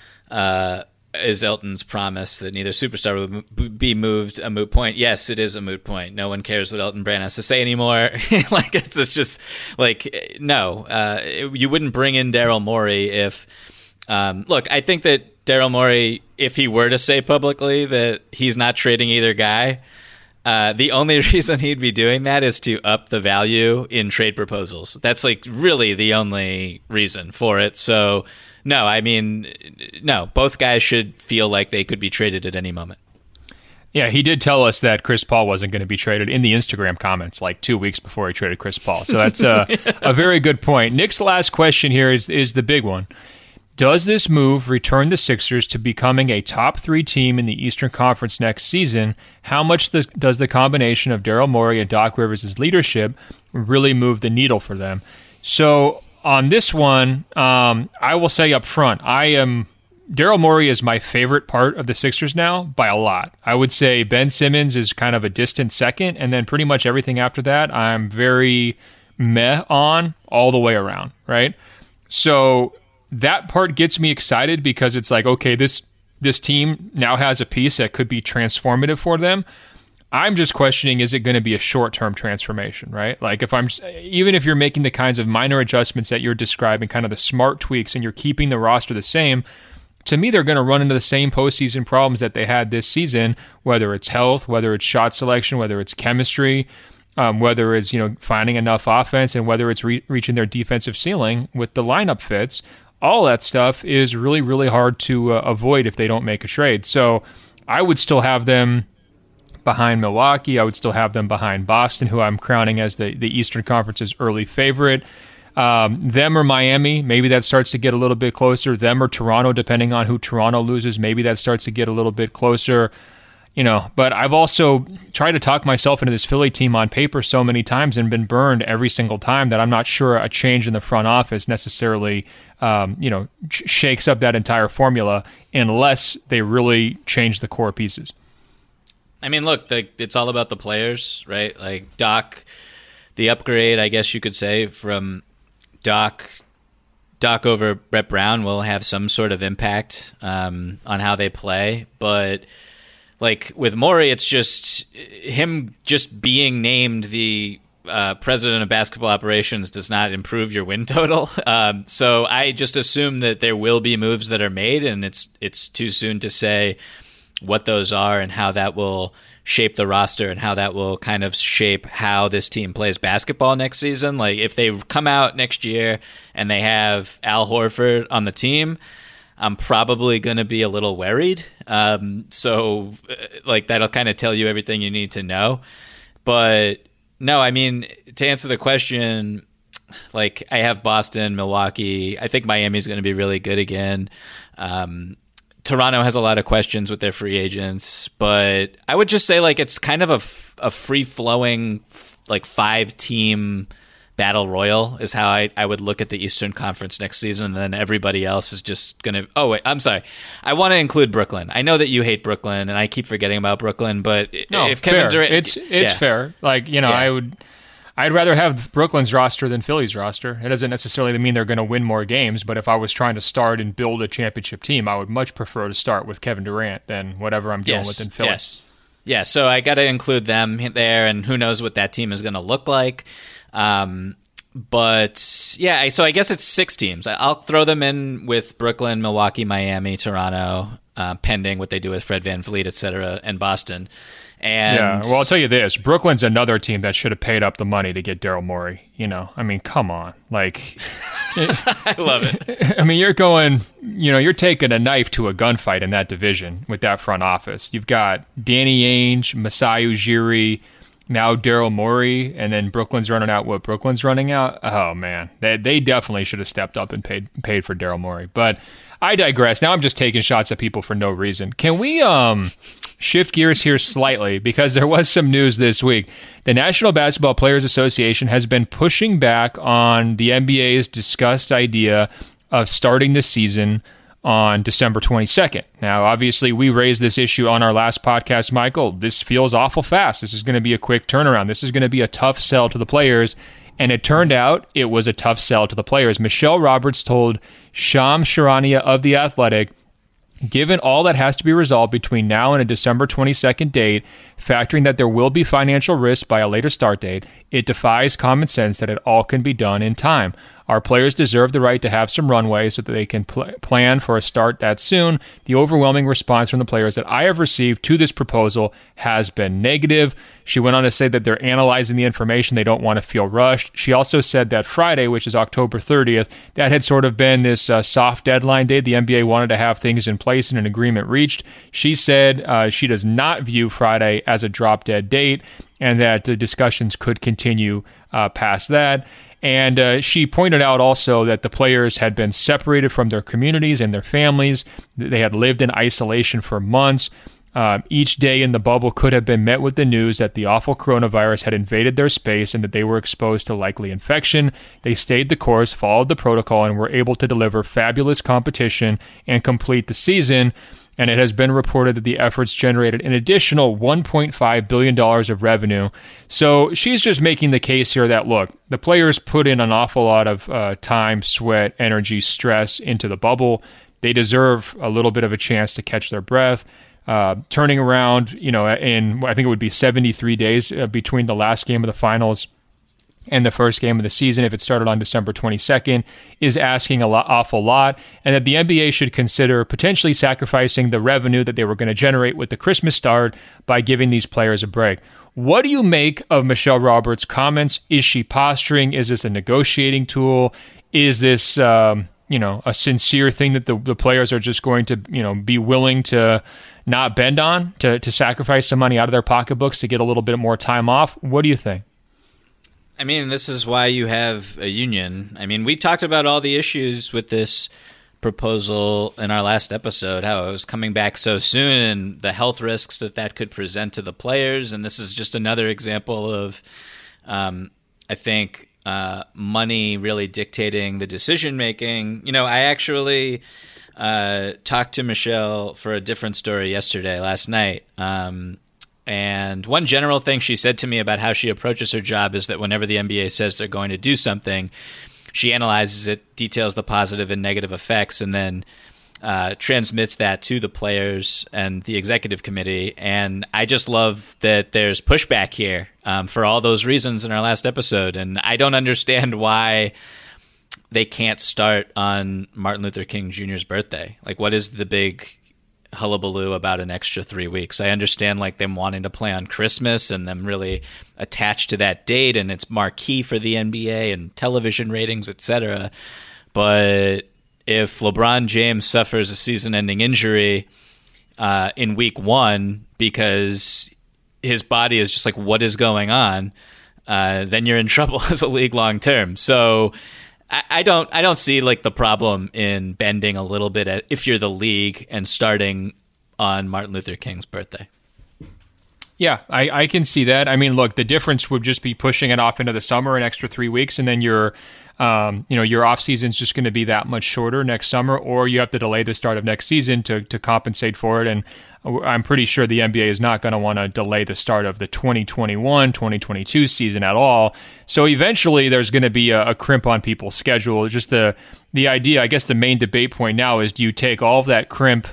uh, is Elton's promise that neither superstar would be moved a moot point? Yes, it is a moot point. No one cares what Elton Brand has to say anymore. Like it's, it's just like, no, uh, it, you wouldn't bring in Daryl Morey if, um, look, I think that Daryl Morey, if he were to say publicly that he's not trading either guy, uh, the only reason he'd be doing that is to up the value in trade proposals. That's like really the only reason for it. So, no, I mean, no, both guys should feel like they could be traded at any moment. Yeah, he did tell us that Chris Paul wasn't going to be traded in the Instagram comments like two weeks before he traded Chris Paul. So that's a, a very good point. Nick's last question here is, is the big one. Does this move return the Sixers to becoming a top three team in the Eastern Conference next season? How much the, does the combination of Daryl Morey and Doc Rivers' leadership really move the needle for them? So on this one, um, I will say up front, I am Daryl Morey is my favorite part of the Sixers now by a lot. I would say Ben Simmons is kind of a distant second, and then pretty much everything after that, I'm very meh on all the way around, right? So that part gets me excited because it's like, okay, this this team now has a piece that could be transformative for them. I'm just questioning, is it going to be a short-term transformation, right? Like if I'm, even if you're making the kinds of minor adjustments that you're describing, kind of the smart tweaks, and you're keeping the roster the same, to me, they're going to run into the same postseason problems that they had this season, whether it's health, whether it's shot selection, whether it's chemistry, um, whether it's, you know, finding enough offense, and whether it's re- reaching their defensive ceiling with the lineup fits. All that stuff is really, really hard to uh, avoid if they don't make a trade. So I would still have them behind Milwaukee. I would still have them behind Boston, who I'm crowning as the, the Eastern Conference's early favorite. Um, them or Miami, maybe that starts to get a little bit closer. Them or Toronto, depending on who Toronto loses, maybe that starts to get a little bit closer. You know, but I've also tried to talk myself into this Philly team on paper so many times and been burned every single time that I'm not sure a change in the front office necessarily, um, you know, sh- shakes up that entire formula unless they really change the core pieces. I mean, look, the, it's all about the players, right? Like Doc, the upgrade, I guess you could say, from Doc Doc over Brett Brown will have some sort of impact um, on how they play. But like with Morey, it's just him just being named the uh, president of basketball operations does not improve your win total. Um, so I just assume that there will be moves that are made, and it's it's too soon to say what those are and how that will shape the roster and how that will kind of shape how this team plays basketball next season. Like if they come out next year and they have Al Horford on the team, I'm probably going to be a little worried. Um, so like that'll kind of tell you everything you need to know. But no, I mean, to answer the question, like I have Boston, Milwaukee. I think Miami's going to be really good again. Um, Toronto has a lot of questions with their free agents, but I would just say like it's kind of a, f- a free-flowing like five-team battle royal is how I, I would look at the Eastern Conference next season, and then everybody else is just going to – oh, wait, I'm sorry. I want to include Brooklyn. I know that you hate Brooklyn, and I keep forgetting about Brooklyn, but no, if Kevin fair. Durant – It's, it's yeah. fair. Like, you know, yeah. I would – I'd rather have Brooklyn's roster than Philly's roster. It doesn't necessarily mean they're going to win more games, but if I was trying to start and build a championship team, I would much prefer to start with Kevin Durant than whatever I'm dealing yes, with in Philly. Yes, yeah, so I got to include them there, and who knows what that team is going to look like. Um, but, yeah, so I guess it's six teams. I'll throw them in with Brooklyn, Milwaukee, Miami, Toronto, uh, pending what they do with Fred VanVleet, et cetera, and Boston. And yeah, well, I'll tell you this. Brooklyn's another team that should have paid up the money to get Daryl Morey. You know, I mean, come on. Like, I love it. I mean, you're going, you know, you're taking a knife to a gunfight in that division with that front office. You've got Danny Ainge, Masai Ujiri, now Daryl Morey, and then Brooklyn's running out what Brooklyn's running out. Oh, man. They, they definitely should have stepped up and paid paid for Daryl Morey. But I digress. Now I'm just taking shots at people for no reason. Can we um shift gears here slightly, because there was some news this week. The National Basketball Players Association has been pushing back on the N B A's discussed idea of starting the season on December twenty-second. Now, obviously, we raised this issue on our last podcast, Michael. This feels awful fast. This is going to be a quick turnaround. This is going to be a tough sell to the players. And it turned out it was a tough sell to the players. Michelle Roberts told Shams Charania of The Athletic, given all that has to be resolved between now and a December twenty-second date, factoring that there will be financial risk by a later start date, it defies common sense that it all can be done in time. Our players deserve the right to have some runway so that they can pl- plan for a start that soon. The overwhelming response from the players that I have received to this proposal has been negative. She went on to say that they're analyzing the information. They don't want to feel rushed. She also said that Friday, which is October thirtieth, that had sort of been this uh, soft deadline date. The N B A wanted to have things in place and an agreement reached. She said uh, she does not view Friday as a drop-dead date and that the discussions could continue uh, past that. And uh, she pointed out also that the players had been separated from their communities and their families. They had lived in isolation for months. Um, each day in the bubble could have been met with the news that the awful coronavirus had invaded their space and that they were exposed to likely infection. They stayed the course, followed the protocol, and were able to deliver fabulous competition and complete the season. And it has been reported that the efforts generated an additional one point five billion dollars of revenue. So she's just making the case here that, look, the players put in an awful lot of uh, time, sweat, energy, stress into the bubble. They deserve a little bit of a chance to catch their breath. uh, turning around, you know, in I think it would be seventy-three days uh, between the last game of the finals and the first game of the season, if it started on December twenty-second, is asking a lot, awful lot, and that the N B A should consider potentially sacrificing the revenue that they were going to generate with the Christmas start by giving these players a break. What do you make of Michelle Roberts' comments? Is she posturing? Is this a negotiating tool? Is this, um, you know, a sincere thing that the, the players are just going to, you know, be willing to not bend on, to, to sacrifice some money out of their pocketbooks to get a little bit more time off? What do you think? I mean, this is why you have a union. I mean, we talked about all the issues with this proposal in our last episode, how it was coming back so soon and the health risks that that could present to the players. And this is just another example of, um, I think, uh, money really dictating the decision-making. You know, I actually uh, talked to Michelle for a different story yesterday, last night. Um And one general thing she said to me about how she approaches her job is that whenever the N B A says they're going to do something, she analyzes it, details the positive and negative effects, and then uh, transmits that to the players and the executive committee. And I just love that there's pushback here um, for all those reasons in our last episode. And I don't understand why they can't start on Martin Luther King Junior's birthday. Like, what is the big hullabaloo about an extra three weeks? I understand like them wanting to play on Christmas and them really attached to that date, and it's marquee for the N B A and television ratings, et cetera. But if LeBron James suffers a season-ending injury uh, in week one because his body is just like, what is going on? Uh, then you're in trouble as a league long term. So I don't I don't see like the problem in bending a little bit at, if you're the league and starting on Martin Luther King's birthday. Yeah, I, I can see that. I mean, look, the difference would just be pushing it off into the summer, an extra three weeks, and then your um, you know, your off season's just going to be that much shorter next summer, or you have to delay the start of next season to to compensate for it. And I'm pretty sure the N B A is not going to want to delay the start of the twenty twenty-one twenty twenty-two season at all. So eventually there's going to be a, a crimp on people's schedule. Just the the idea, I guess the main debate point now is, do you take all of that crimp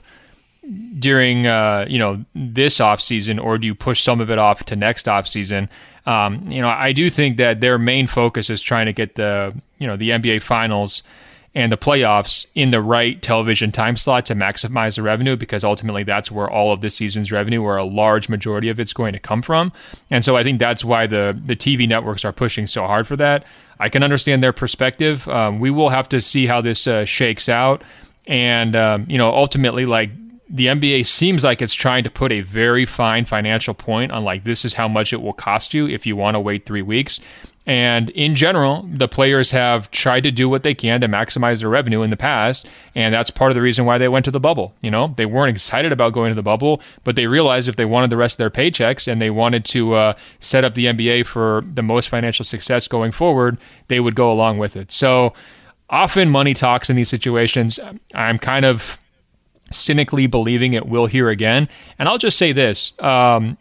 during uh, you know, this offseason, or do you push some of it off to next offseason? Um, you know, I do think that their main focus is trying to get the, you know, the N B A finals and the playoffs in the right television time slot to maximize the revenue, because ultimately that's where all of this season's revenue, or a large majority of it's going to come from. And so I think that's why the the T V networks are pushing so hard for that. I can understand their perspective. Um, we will have to see how this uh, shakes out. And, um, you know, ultimately, like, the N B A seems like it's trying to put a very fine financial point on, like, this is how much it will cost you if you want to wait three weeks. And in general, the players have tried to do what they can to maximize their revenue in the past, and that's part of the reason why they went to the bubble. You know, they weren't excited about going to the bubble, but they realized if they wanted the rest of their paychecks and they wanted to uh, set up the N B A for the most financial success going forward, they would go along with it. So often money talks in these situations. I'm kind of cynically believing it will here again. And I'll just say this. Um,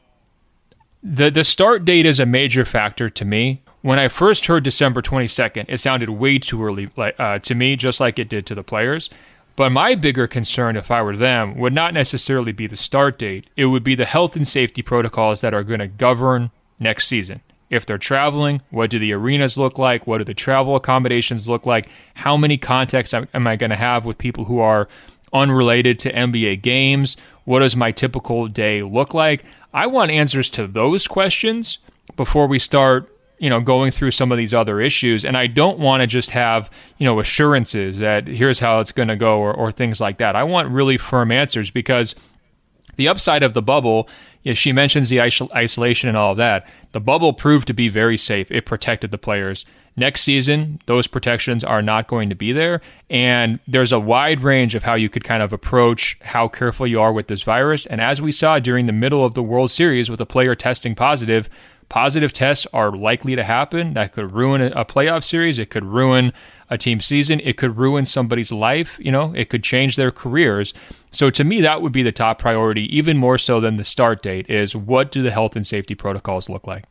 the, the start date is a major factor to me. When I first heard December twenty-second, it sounded way too early uh, to me, just like it did to the players. But my bigger concern, if I were them, would not necessarily be the start date. It would be the health and safety protocols that are going to govern next season. If they're traveling, what do the arenas look like? What do the travel accommodations look like? How many contacts am I going to have with people who are unrelated to N B A games? What does my typical day look like? I want answers to those questions before we start, you know, going through some of these other issues. And I don't want to just have, you know, assurances that here's how it's going to go, or, or things like that. I want really firm answers, because the upside of the bubble, you know, she mentions the isol- isolation and all of that. The bubble proved to be very safe. It protected the players. Next season, those protections are not going to be there. And there's a wide range of how you could kind of approach how careful you are with this virus. And as we saw during the middle of the World Series with a player testing positive, positive tests are likely to happen. That could ruin a playoff series. It could ruin a team season. It could ruin somebody's life. You know, it could change their careers. So to me, that would be the top priority, even more so than the start date, is what do the health and safety protocols look like?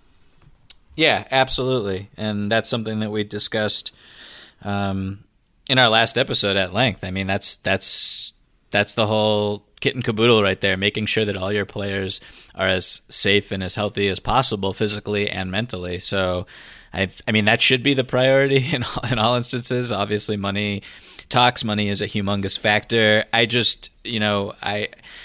Yeah, absolutely. And that's something that we discussed um, in our last episode at length. I mean, that's that's that's the whole kit and caboodle right there, making sure that all your players are as safe and as healthy as possible physically and mentally. So, I, I mean, that should be the priority in all, in all instances. Obviously, money talks. Money is a humongous factor. I just, you know, I.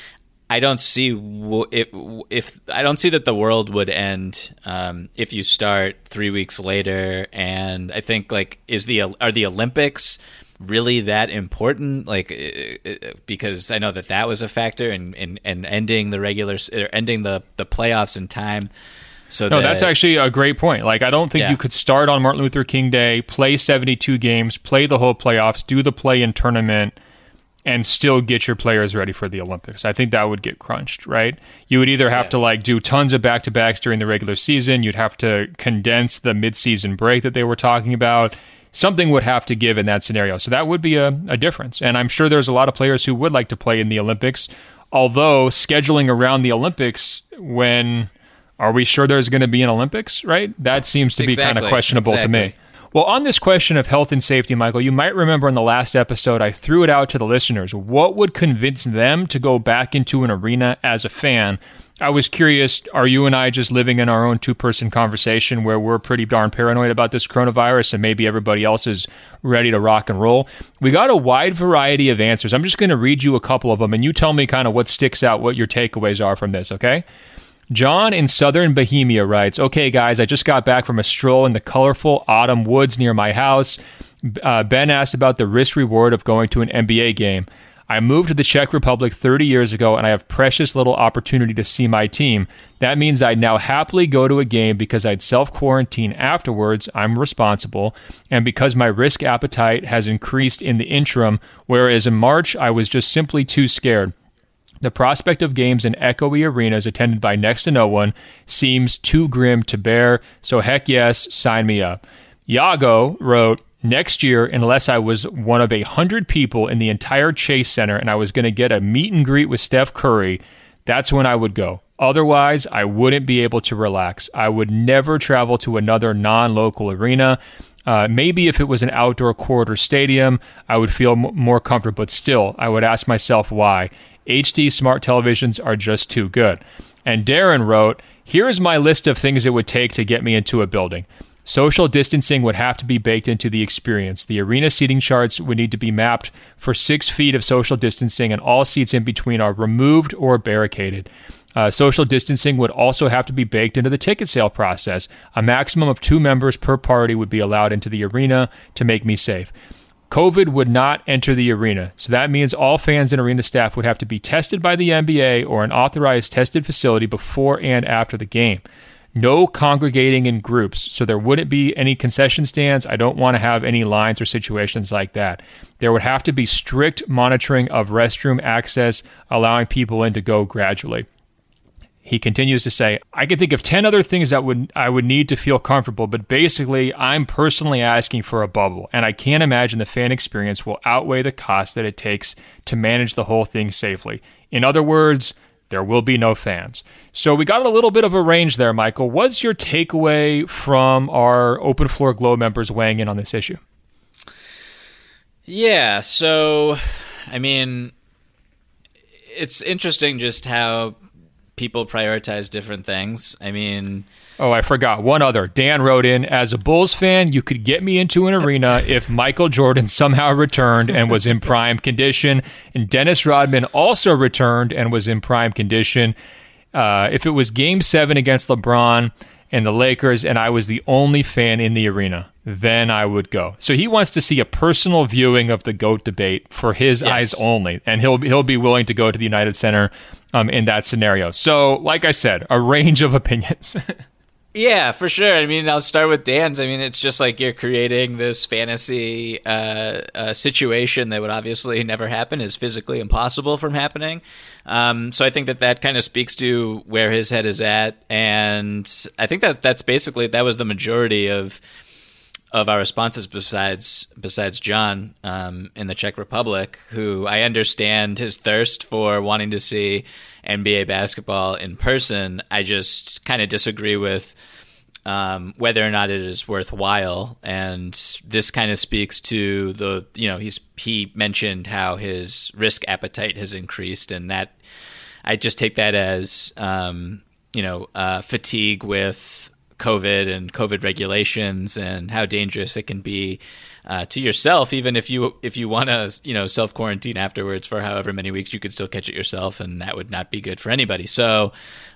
I don't see if, if I don't see that the world would end um, if you start three weeks later. And I think like is the are the Olympics really that important? Like because I know that that was a factor in, in, in ending the regular or ending the, the playoffs in time. So no, that, that's actually a great point. Like I don't think yeah. you could start on Martin Luther King Day, play seventy-two games, play the whole playoffs, do the play-in tournament, and still get your players ready for the Olympics. I think that would get crunched, right? You would either have yeah. to like do tons of back-to-backs during the regular season. You'd have to condense the mid-season break that they were talking about. Something would have to give in that scenario. So that would be a, a difference. And I'm sure there's a lot of players who would like to play in the Olympics. Although scheduling around the Olympics when are we sure there's going to be an Olympics, right? That seems to be exactly. kind of questionable exactly. to me. Well, on this question of health and safety, Michael, you might remember in the last episode, I threw it out to the listeners. What would convince them to go back into an arena as a fan? I was curious, are you and I just living in our own two-person conversation where we're pretty darn paranoid about this coronavirus and maybe everybody else is ready to rock and roll? We got a wide variety of answers. I'm just going to read you a couple of them, and you tell me kind of what sticks out, what your takeaways are from this, okay? John in Southern Bohemia writes, okay, guys, I just got back from a stroll in the colorful autumn woods near my house. Uh, Ben asked about the risk-reward of going to an N B A game. I moved to the Czech Republic thirty years ago, and I have precious little opportunity to see my team. That means I'd now happily go to a game because I'd self-quarantine afterwards. I'm responsible. And because my risk appetite has increased in the interim, whereas in March, I was just simply too scared. The prospect of games in echoey arenas attended by next to no one seems too grim to bear, so heck yes, sign me up. Yago wrote, next year, unless I was one of a hundred people in the entire Chase Center and I was going to get a meet and greet with Steph Curry, that's when I would go. Otherwise, I wouldn't be able to relax. I would never travel to another non-local arena. Uh, maybe if it was an outdoor court or stadium, I would feel m- more comfortable, but still, I would ask myself why. H D smart televisions are just too good. And Darren wrote, here's my list of things it would take to get me into a building. Social distancing would have to be baked into the experience. The arena seating charts would need to be mapped for six feet of social distancing, and all seats in between are removed or barricaded. Uh, social distancing would also have to be baked into the ticket sale process. A maximum of two members per party would be allowed into the arena to make me safe. COVID would not enter the arena, so that means all fans and arena staff would have to be tested by the N B A or an authorized tested facility before and after the game. No congregating in groups, so there wouldn't be any concession stands. I don't want to have any lines or situations like that. There would have to be strict monitoring of restroom access, allowing people in to go gradually. He continues to say, I can think of ten other things that would I would need to feel comfortable, but basically, I'm personally asking for a bubble, and I can't imagine the fan experience will outweigh the cost that it takes to manage the whole thing safely. In other words, there will be no fans. So we got a little bit of a range there, Michael. What's your takeaway from our Open Floor Glow members weighing in on this issue? Yeah, so, I mean, it's interesting just how people prioritize different things. I mean... Oh, I forgot. One other. Dan wrote in, as a Bulls fan, you could get me into an arena if Michael Jordan somehow returned and was in prime condition, and Dennis Rodman also returned and was in prime condition. Uh, if it was Game seven against LeBron and the Lakers and I was the only fan in the arena, then I would go. So he wants to see a personal viewing of the GOAT debate for his yes. eyes only, and he'll he'll be willing to go to the United Center um, in that scenario. So, like I said, a range of opinions. Yeah, for sure. I mean, I'll start with Dan's. I mean, it's just like you're creating this fantasy uh, uh, situation that would obviously never happen, is physically impossible from happening. Um, so I think that that kind of speaks to where his head is at. And I think that that's basically, that was the majority of of our responses besides besides John um, in the Czech Republic, who I understand his thirst for wanting to see N B A basketball in person. I just kind of disagree with um, whether or not it is worthwhile. And this kind of speaks to the, you know, he's he mentioned how his risk appetite has increased, and that I just take that as, um, you know, uh, fatigue with COVID and COVID regulations and how dangerous it can be uh, to yourself. Even if you if you want to, you know, self quarantine afterwards for however many weeks, you could still catch it yourself, and that would not be good for anybody. So,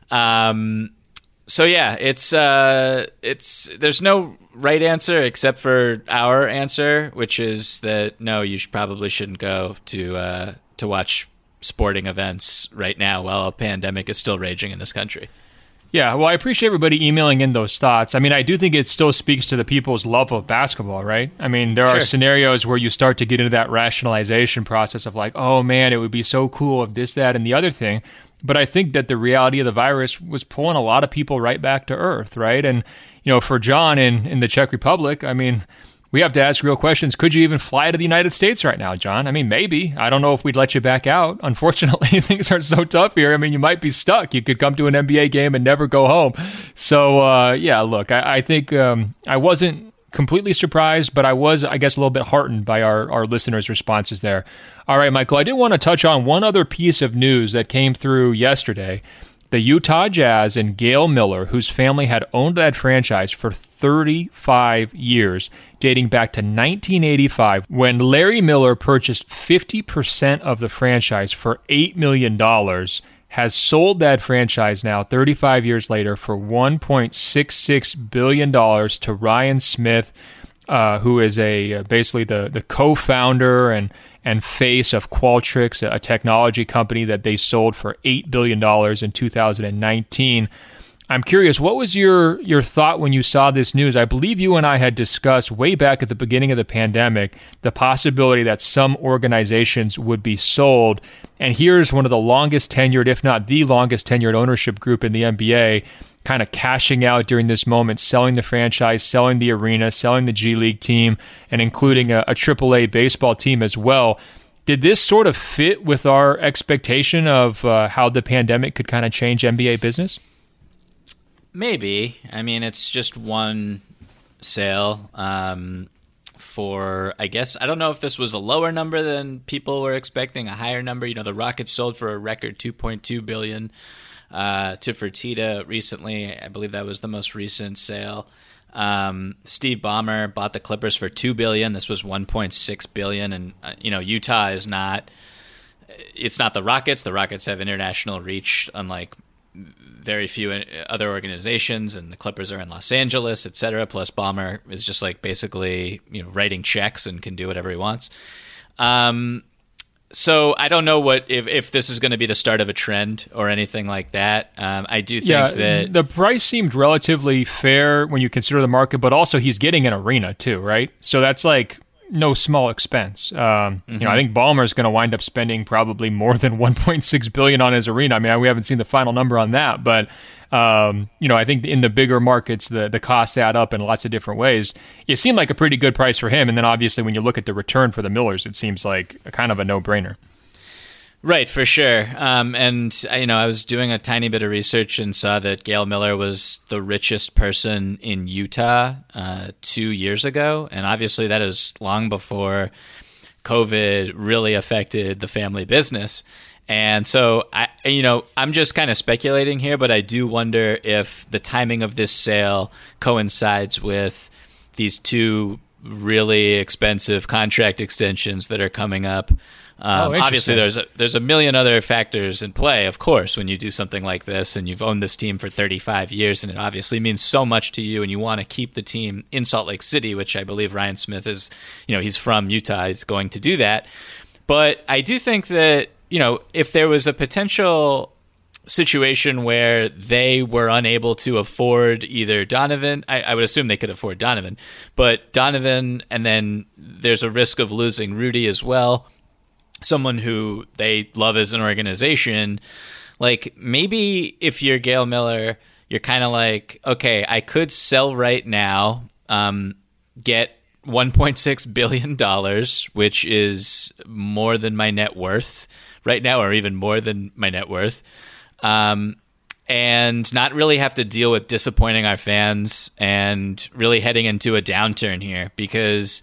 um, so yeah, it's uh, it's there's no right answer except for our answer, which is that no, you should, probably shouldn't go to uh, to watch sporting events right now while a pandemic is still raging in this country. Yeah, well, I appreciate everybody emailing in those thoughts. I mean, I do think it still speaks to the people's love of basketball, right? I mean, there Sure. are scenarios where you start to get into that rationalization process of like, oh man, it would be so cool if this, that, and the other thing. But I think that the reality of the virus was pulling a lot of people right back to earth, right? And, you know, for John in, in the Czech Republic, I mean, we have to ask real questions. Could you even fly to the United States right now, John? I mean, maybe. I don't know if we'd let you back out. Unfortunately, things are so tough here. I mean, you might be stuck. You could come to an N B A game and never go home. So, uh, yeah, look, I, I think um, I wasn't completely surprised, but I was, I guess, a little bit heartened by our, our listeners' responses there. All right, Michael, I did want to touch on one other piece of news that came through yesterday. The Utah Jazz and Gail Miller, whose family had owned that franchise for thirty-five years, dating back to nineteen eighty-five, when Larry Miller purchased fifty percent of the franchise for eight million dollars, has sold that franchise now thirty-five years later for one point six six billion dollars to Ryan Smith, uh, who is a basically the, the co-founder and and face of Qualtrics, a technology company that they sold for eight billion dollars in two thousand nineteen. I'm curious, what was your, your thought when you saw this news? I believe you and I had discussed way back at the beginning of the pandemic the possibility that some organizations would be sold. And here's one of the longest tenured, if not the longest tenured ownership group in the N B A, kind of cashing out during this moment, selling the franchise, selling the arena, selling the G League team, and including a, a triple A baseball team as well. Did this sort of fit with our expectation of uh, how the pandemic could kind of change N B A business? Maybe. I mean, it's just one sale um, for, I guess, I don't know if this was a lower number than people were expecting, a higher number. You know, the Rockets sold for a record two point two billion dollars uh, to Fertitta recently. I believe that was the most recent sale. Um, Steve Ballmer bought the Clippers for two billion dollars. This was one point six billion dollars. And, uh, you know, Utah is not, it's not the Rockets. The Rockets have international reach, unlike very few other organizations, and the Clippers are in Los Angeles, et cetera. Plus, Ballmer is just like basically, you know, writing checks and can do whatever he wants. Um, so I don't know what if, if this is going to be the start of a trend or anything like that. Um, I do think yeah, that the price seemed relatively fair when you consider the market, but also he's getting an arena too, right? So that's like no small expense. Um, mm-hmm. You know, I think Ballmer's going to wind up spending probably more than one point six billion dollars on his arena. I mean, we haven't seen the final number on that, but um, you know, I think in the bigger markets, the the costs add up in lots of different ways. It seemed like a pretty good price for him, and then obviously when you look at the return for the Millers, it seems like a kind of a no-brainer. Right, for sure. Um, and, you know, I was doing a tiny bit of research and saw that Gail Miller was the richest person in Utah uh, two years ago. And obviously that is long before COVID really affected the family business. And so, I, you know, I'm just kind of speculating here, but I do wonder if the timing of this sale coincides with these two really expensive contract extensions that are coming up. Um, oh, obviously, there's a, there's a million other factors in play, of course, when you do something like this and you've owned this team for thirty-five years, and it obviously means so much to you, and you want to keep the team in Salt Lake City, which I believe Ryan Smith is, you know, he's from Utah, he's going to do that. But I do think that, you know, if there was a potential situation where they were unable to afford either Donovan, I, I would assume they could afford Donovan, but Donovan, and then there's a risk of losing Rudy as well, someone who they love as an organization. Like, maybe if you're Gail Miller, you're kind of like, okay, I could sell right now, um, get one point six billion dollars, which is more than my net worth right now, or even more than my net worth. Um, and not really have to deal with disappointing our fans and really heading into a downturn here, because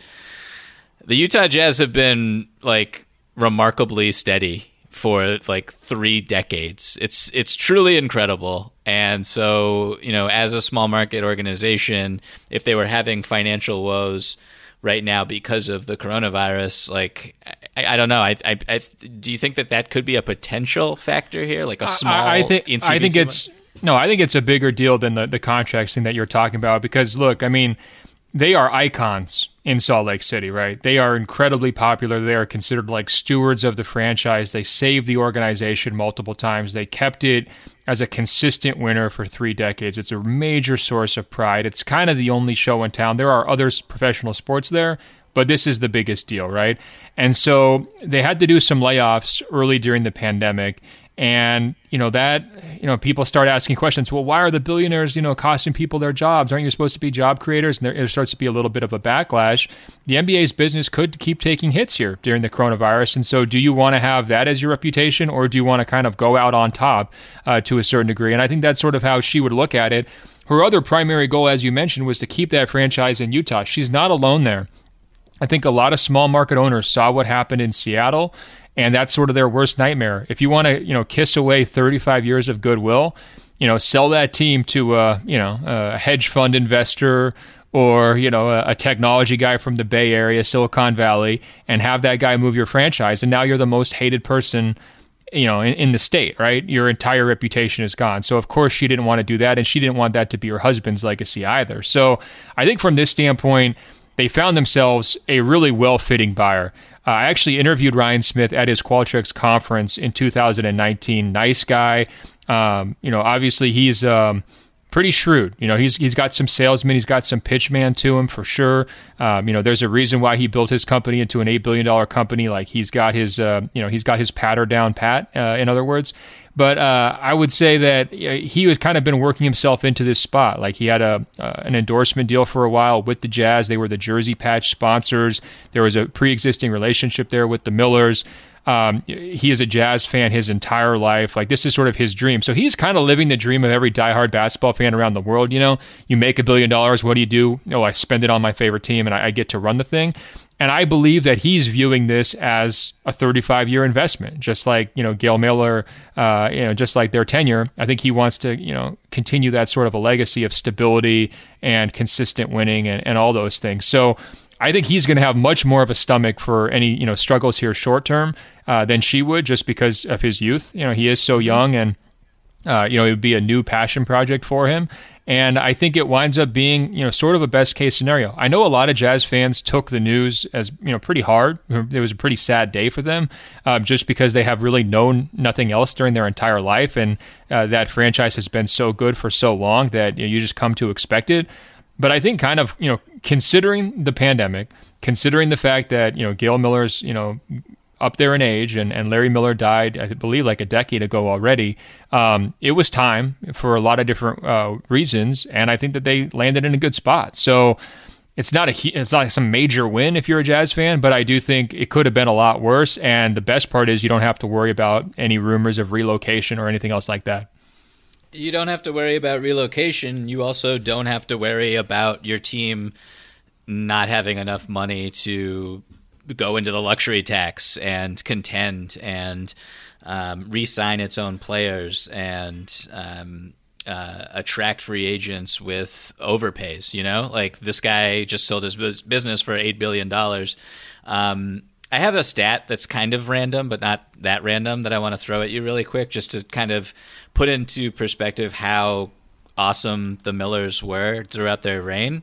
the Utah Jazz have been like remarkably steady for like three decades. It's it's truly incredible. And so, you know, as a small market organization, if they were having financial woes right now because of the coronavirus, like I, I don't know. I, I, I do you think that that could be a potential factor here, like a small? I, I think I think it's no. I think it's a bigger deal than the the contracts thing that you're talking about, because look, I mean, they are icons in Salt Lake City, right? They are incredibly popular. They are considered like stewards of the franchise. They saved the organization multiple times. They kept it as a consistent winner for three decades. It's a major source of pride. It's kind of the only show in town. There are other professional sports there, but this is the biggest deal, right? And so they had to do some layoffs early during the pandemic. And, you know, that, you know, people start asking questions. Well, why are the billionaires, you know, costing people their jobs? Aren't you supposed to be job creators? And there, there starts to be a little bit of a backlash. The N B A's business could keep taking hits here during the coronavirus. And so do you want to have that as your reputation, or do you want to kind of go out on top uh, to a certain degree? And I think that's sort of how she would look at it. Her other primary goal, as you mentioned, was to keep that franchise in Utah. She's not alone there. I think a lot of small market owners saw what happened in Seattle, and that's sort of their worst nightmare. If you want to, you know, kiss away thirty-five years of goodwill, you know, sell that team to a, you know, a hedge fund investor or, you know, a, a technology guy from the Bay Area, Silicon Valley, and have that guy move your franchise. And now you're the most hated person, you know, in, in the state, right? Your entire reputation is gone. So of course she didn't want to do that, and she didn't want that to be her husband's legacy either. So I think from this standpoint, they found themselves a really well-fitting buyer. Uh, I actually interviewed Ryan Smith at his Qualtrics conference in two thousand nineteen. Nice guy. Um, you know, obviously he's um, pretty shrewd. You know, he's he's got some salesman. He's got some pitchman to him for sure. Um, you know, there's a reason why he built his company into an eight billion dollars company. Like he's got his, uh, you know, he's got his patter down pat, uh, in other words. But uh, I would say that he was kind of been working himself into this spot. Like he had a uh, an endorsement deal for a while with the Jazz. They were the jersey patch sponsors. There was a pre-existing relationship there with the Millers. Um, he is a Jazz fan his entire life. Like this is sort of his dream. So he's kind of living the dream of every diehard basketball fan around the world. You know, you make a billion dollars. What do you do? Oh, I spend it on my favorite team, and I, I get to run the thing. And I believe that he's viewing this as a thirty-five year investment, just like, you know, Gail Miller, uh, you know, just like their tenure. I think he wants to, you know, continue that sort of a legacy of stability and consistent winning and, and all those things. So I think he's going to have much more of a stomach for any, you know, struggles here short term uh, than she would, just because of his youth. You know, he is so young, and, uh, you know, it would be a new passion project for him. And I think it winds up being, you know, sort of a best case scenario. I know a lot of Jazz fans took the news as, you know, pretty hard. It was a pretty sad day for them, uh, just because they have really known nothing else during their entire life. And uh, that franchise has been so good for so long that, you know, you just come to expect it. But I think kind of, you know, considering the pandemic, considering the fact that, you know, Gail Miller's, you know, up there in age, and, and Larry Miller died, I believe, like a decade ago already. Um, it was time for a lot of different uh, reasons, and I think that they landed in a good spot. So it's not a it's not some major win if you're a Jazz fan, but I do think it could have been a lot worse. And the best part is you don't have to worry about any rumors of relocation or anything else like that. You don't have to worry about relocation. You also don't have to worry about your team not having enough money to go into the luxury tax and contend and um, re-sign its own players and um, uh, attract free agents with overpays. You know, like this guy just sold his business for eight billion dollars. Um, I have a stat that's kind of random, but not that random, that I want to throw at you really quick, just to kind of put into perspective how awesome the Millers were throughout their reign.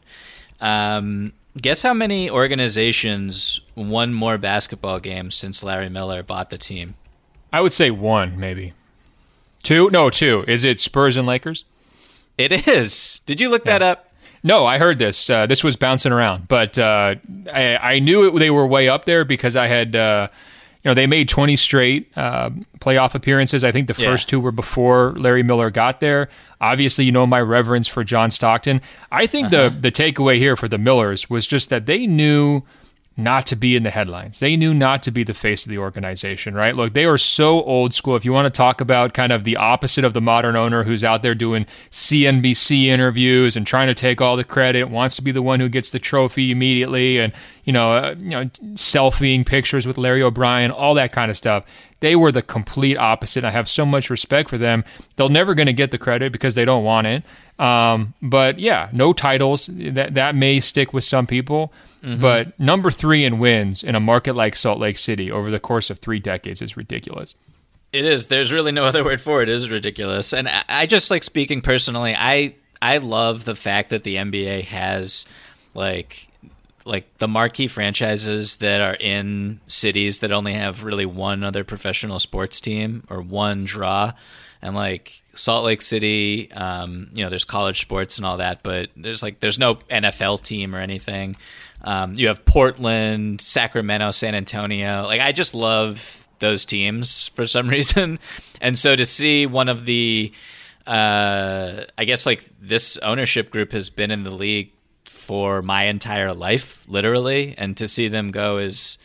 Um, guess how many organizations won more basketball games since Larry Miller bought the team? I would say one, maybe. Two? No, two. Is it Spurs and Lakers? It is. Did you look yeah. that up? No, I heard this. Uh, this was bouncing around, but uh, I, I knew it, they were way up there because I had, uh, you know, they made twenty straight uh, playoff appearances. I think the first yeah. two were before Larry Miller got there. Obviously, you know my reverence for John Stockton. I think uh-huh. the the takeaway here for the Millers was just that they knew not to be in the headlines. They knew not to be the face of the organization, right? Look, they are so old school. If you want to talk about kind of the opposite of the modern owner who's out there doing C N B C interviews and trying to take all the credit, wants to be the one who gets the trophy immediately, and you know, uh, you know, selfieing pictures with Larry O'Brien, all that kind of stuff. They were the complete opposite. I have so much respect for them. They're never going to get the credit because they don't want it. Um, but yeah, no titles. That that may stick with some people. Mm-hmm. But number three in wins in a market like Salt Lake City over the course of three decades is ridiculous. It is. There's really no other word for it. It is ridiculous. And I, I just like speaking personally, I I love the fact that the N B A has like like the marquee franchises that are in cities that only have really one other professional sports team or one draw. And like Salt Lake City, um, you know, there's college sports and all that, but there's like there's no N F L team or anything. Um, you have Portland, Sacramento, San Antonio. Like I just love those teams for some reason. And so to see one of the, uh, I guess like this ownership group has been in the league for my entire life, literally, and to see them go is,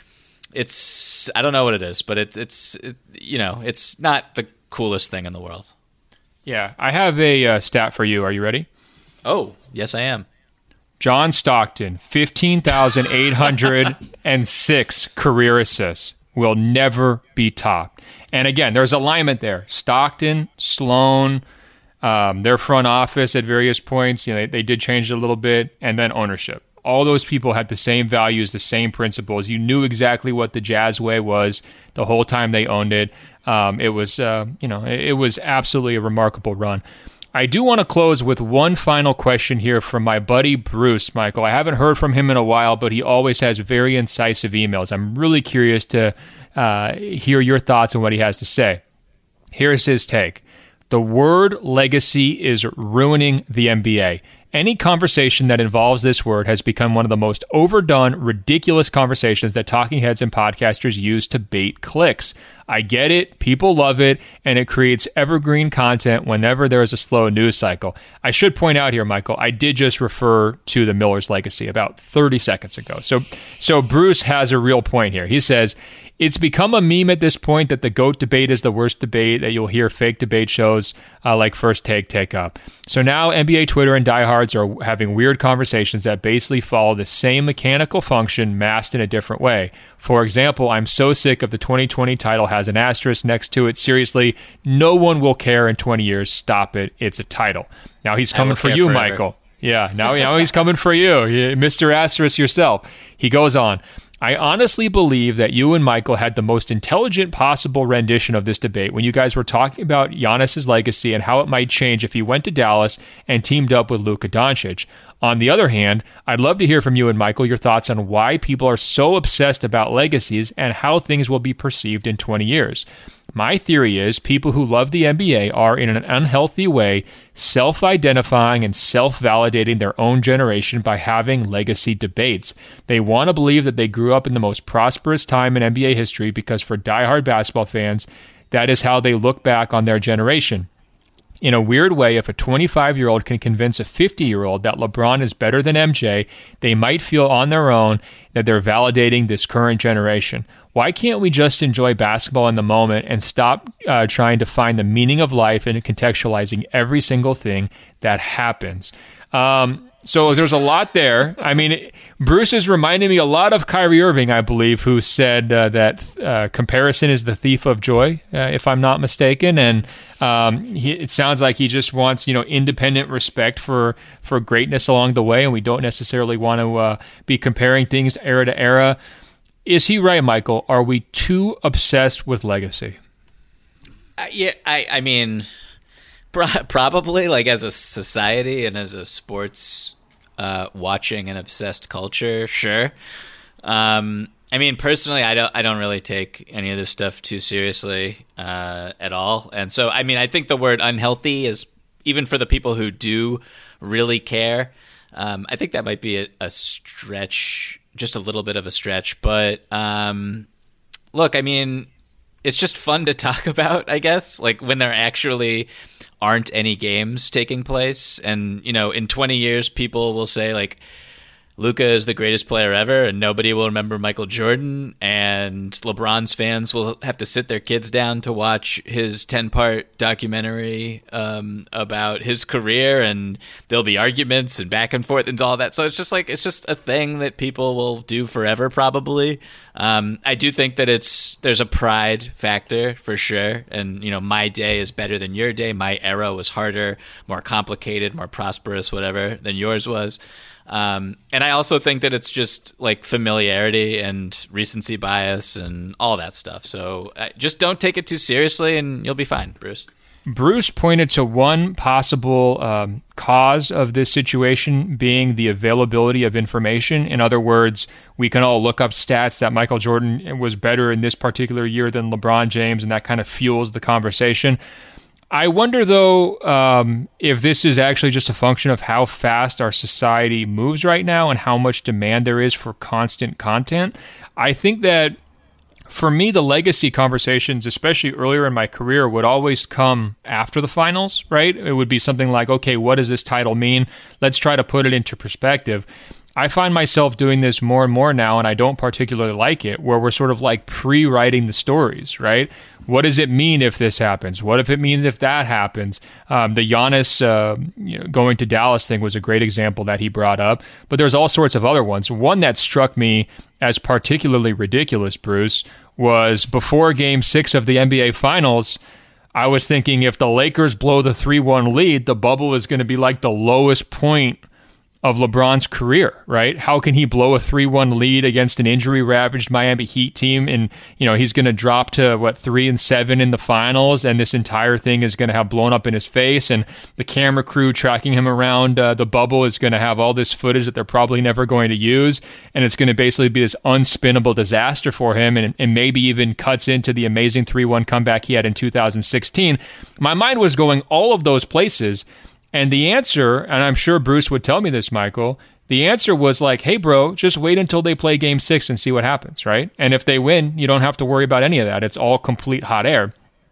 it's I don't know what it is, but it's it's it, you know it's not the coolest thing in the world. Yeah, I have a uh, stat for you. Are you ready? Oh, yes, I am. John Stockton, fifteen thousand eight hundred six career assists, will never be topped. And again, there's alignment there. Stockton, Sloan, um, their front office at various points, you know, they, they did change it a little bit, and then ownership. All those people had the same values, the same principles. You knew exactly what the Jazz way was the whole time they owned it. Um, it was, uh, you know, it, it was absolutely a remarkable run. I do want to close with one final question here from my buddy Bruce, Michael. I haven't heard from him in a while, but he always has very incisive emails. I'm really curious to uh, hear your thoughts on what he has to say. Here's his take. The word legacy is ruining the N B A. Any conversation that involves this word has become one of the most overdone, ridiculous conversations that talking heads and podcasters use to bait clicks. I get it, people love it, and it creates evergreen content whenever there is a slow news cycle. I should point out here, Michael, I did just refer to the Miller's legacy about thirty seconds ago. So, so Bruce has a real point here. He says, it's become a meme at this point that the GOAT debate is the worst debate that you'll hear fake debate shows uh, like First Take take up. So now N B A Twitter and diehards are having weird conversations that basically follow the same mechanical function masked in a different way. For example, I'm so sick of the twenty twenty title has an asterisk next to it. Seriously, no one will care in twenty years. Stop it. It's a title. Now he's coming for you, forever. Michael. Yeah, now, now he's coming for you, Mister Asterisk yourself. He goes on. I honestly believe that you and Michael had the most intelligent possible rendition of this debate when you guys were talking about Giannis's legacy and how it might change if he went to Dallas and teamed up with Luka Doncic. On the other hand, I'd love to hear from you and Michael your thoughts on why people are so obsessed about legacies and how things will be perceived in twenty years. My theory is people who love the N B A are, in an unhealthy way, self-identifying and self-validating their own generation by having legacy debates. They want to believe that they grew up in the most prosperous time in N B A history because for diehard basketball fans, that is how they look back on their generation. In a weird way, if a twenty-five-year-old can convince a fifty-year-old that LeBron is better than M J, they might feel on their own that they're validating this current generation. Why can't we just enjoy basketball in the moment and stop uh, trying to find the meaning of life and contextualizing every single thing that happens? Um, so there's a lot there. I mean, it, Bruce is reminding me a lot of Kyrie Irving, I believe, who said uh, that uh, comparison is the thief of joy, uh, if I'm not mistaken. And um, he, it sounds like he just wants, you know, independent respect for, for greatness along the way, and we don't necessarily want to uh, be comparing things era to era. Is he right, Michael? Are we too obsessed with legacy? Uh, yeah, I, I mean, pro- probably like as a society and as a sports uh, watching and obsessed culture, sure. Um, I mean, personally, I don't, I don't really take any of this stuff too seriously uh, at all. And so, I mean, I think the word unhealthy is, even for the people who do really care, um, I think that might be a, a stretch. Just a little bit of a stretch, but um, look, I mean, it's just fun to talk about, I guess, like when there actually aren't any games taking place. And, you know, in twenty years, people will say like, Luka is the greatest player ever, and nobody will remember Michael Jordan, and LeBron's fans will have to sit their kids down to watch his ten-part documentary um, about his career, and there'll be arguments and back and forth and all that. So it's just like it's just a thing that people will do forever, probably. Um, I do think that it's there's a pride factor for sure, and you know, my day is better than your day. My era was harder, more complicated, more prosperous, whatever, than yours was. Um, and I also think that it's just like familiarity and recency bias and all that stuff. So uh, just don't take it too seriously and you'll be fine, Bruce. Bruce pointed to one possible um, cause of this situation being the availability of information. In other words, we can all look up stats that Michael Jordan was better in this particular year than LeBron James, and that kind of fuels the conversation. I wonder, though, um, if this is actually just a function of how fast our society moves right now and how much demand there is for constant content. I think that, for me, the legacy conversations, especially earlier in my career, would always come after the finals, right? It would be something like, okay, what does this title mean? Let's try to put it into perspective. I find myself doing this more and more now, and I don't particularly like it, where we're sort of like pre-writing the stories, right? What does it mean if this happens? What if it means if that happens? Um, the Giannis uh, you know, going to Dallas thing was a great example that he brought up, but there's all sorts of other ones. One that struck me as particularly ridiculous, Bruce, was before Game six of the N B A Finals, I was thinking if the Lakers blow the three one lead, the bubble is going to be like the lowest point of LeBron's career, right? How can he blow a three one lead against an injury-ravaged Miami Heat team? And, you know, he's going to drop to, what, three and seven in the finals, and this entire thing is going to have blown up in his face, and the camera crew tracking him around uh, the bubble is going to have all this footage that they're probably never going to use, and it's going to basically be this unspinnable disaster for him, and, and maybe even cuts into the amazing three one comeback he had in two thousand sixteen. My mind was going all of those places. And the answer, and I'm sure Bruce would tell me this, Michael, the answer was like, hey, bro, just wait until they play game six and see what happens, right? And if they win, you don't have to worry about any of that. It's all complete hot air.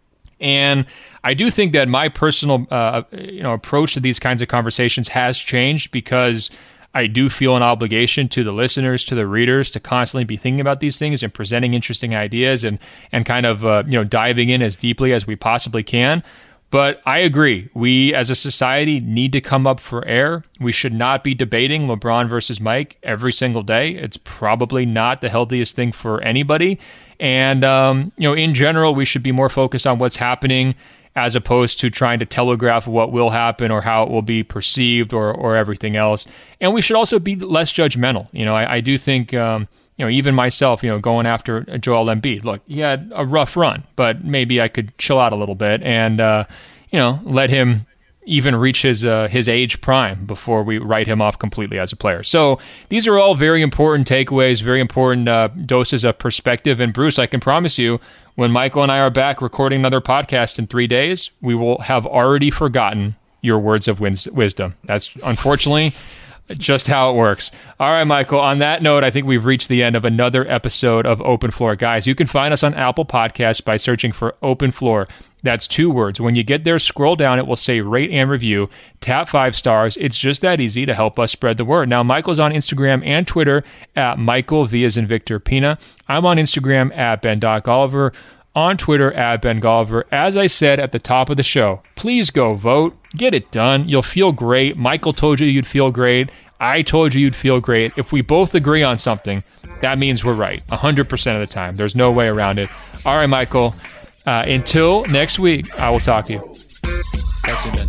And I do think that my personal uh, you know, approach to these kinds of conversations has changed because I do feel an obligation to the listeners, to the readers, to constantly be thinking about these things and presenting interesting ideas and, and kind of uh, you know diving in as deeply as we possibly can. But I agree. We, as a society, need to come up for air. We should not be debating LeBron versus Mike every single day. It's probably not the healthiest thing for anybody. And, um, you know, in general, we should be more focused on what's happening as opposed to trying to telegraph what will happen or how it will be perceived or, or everything else. And we should also be less judgmental. You know, I, I do think... Um, You know, even myself, you know, going after Joel Embiid. Look, he had a rough run, but maybe I could chill out a little bit and, uh, you know, let him even reach his uh, his age prime before we write him off completely as a player. So these are all very important takeaways, very important uh, doses of perspective. And Bruce, I can promise you, when Michael and I are back recording another podcast in three days, we will have already forgotten your words of wins- wisdom. That's unfortunately just how it works. All right, Michael, on that note, I think we've reached the end of another episode of Open Floor. Guys, you can find us on Apple Podcasts by searching for Open Floor. That's two words. When you get there, scroll down. It will say rate and review. Tap five stars. It's just that easy to help us spread the word. Now, Michael's on Instagram and Twitter at Michael V as in Victor Pina. I'm on Instagram at Ben.Golliver. On Twitter at Ben Golliver. As I said at the top of the show, please go vote. Get it done. You'll feel great. Michael told you you'd feel great. I told you you'd feel great. If we both agree on something, that means we're right one hundred percent of the time. There's no way around it. All right, Michael. Uh, until next week, I will talk to you. Thanks, Ben.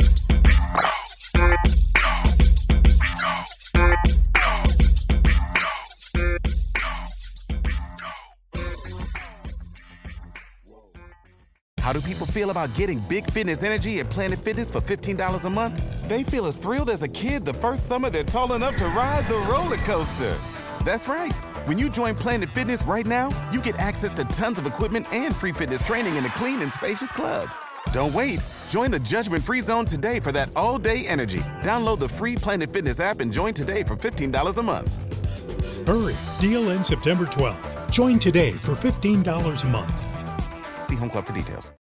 How do people feel about getting Big Fitness Energy at Planet Fitness for fifteen dollars a month? They feel as thrilled as a kid the first summer they're tall enough to ride the roller coaster. That's right. When you join Planet Fitness right now, you get access to tons of equipment and free fitness training in a clean and spacious club. Don't wait. Join the judgment-free zone today for that all-day energy. Download the free Planet Fitness app and join today for fifteen dollars a month. Hurry. Deal ends September twelfth. Join today for fifteen dollars a month. See Home Club for details.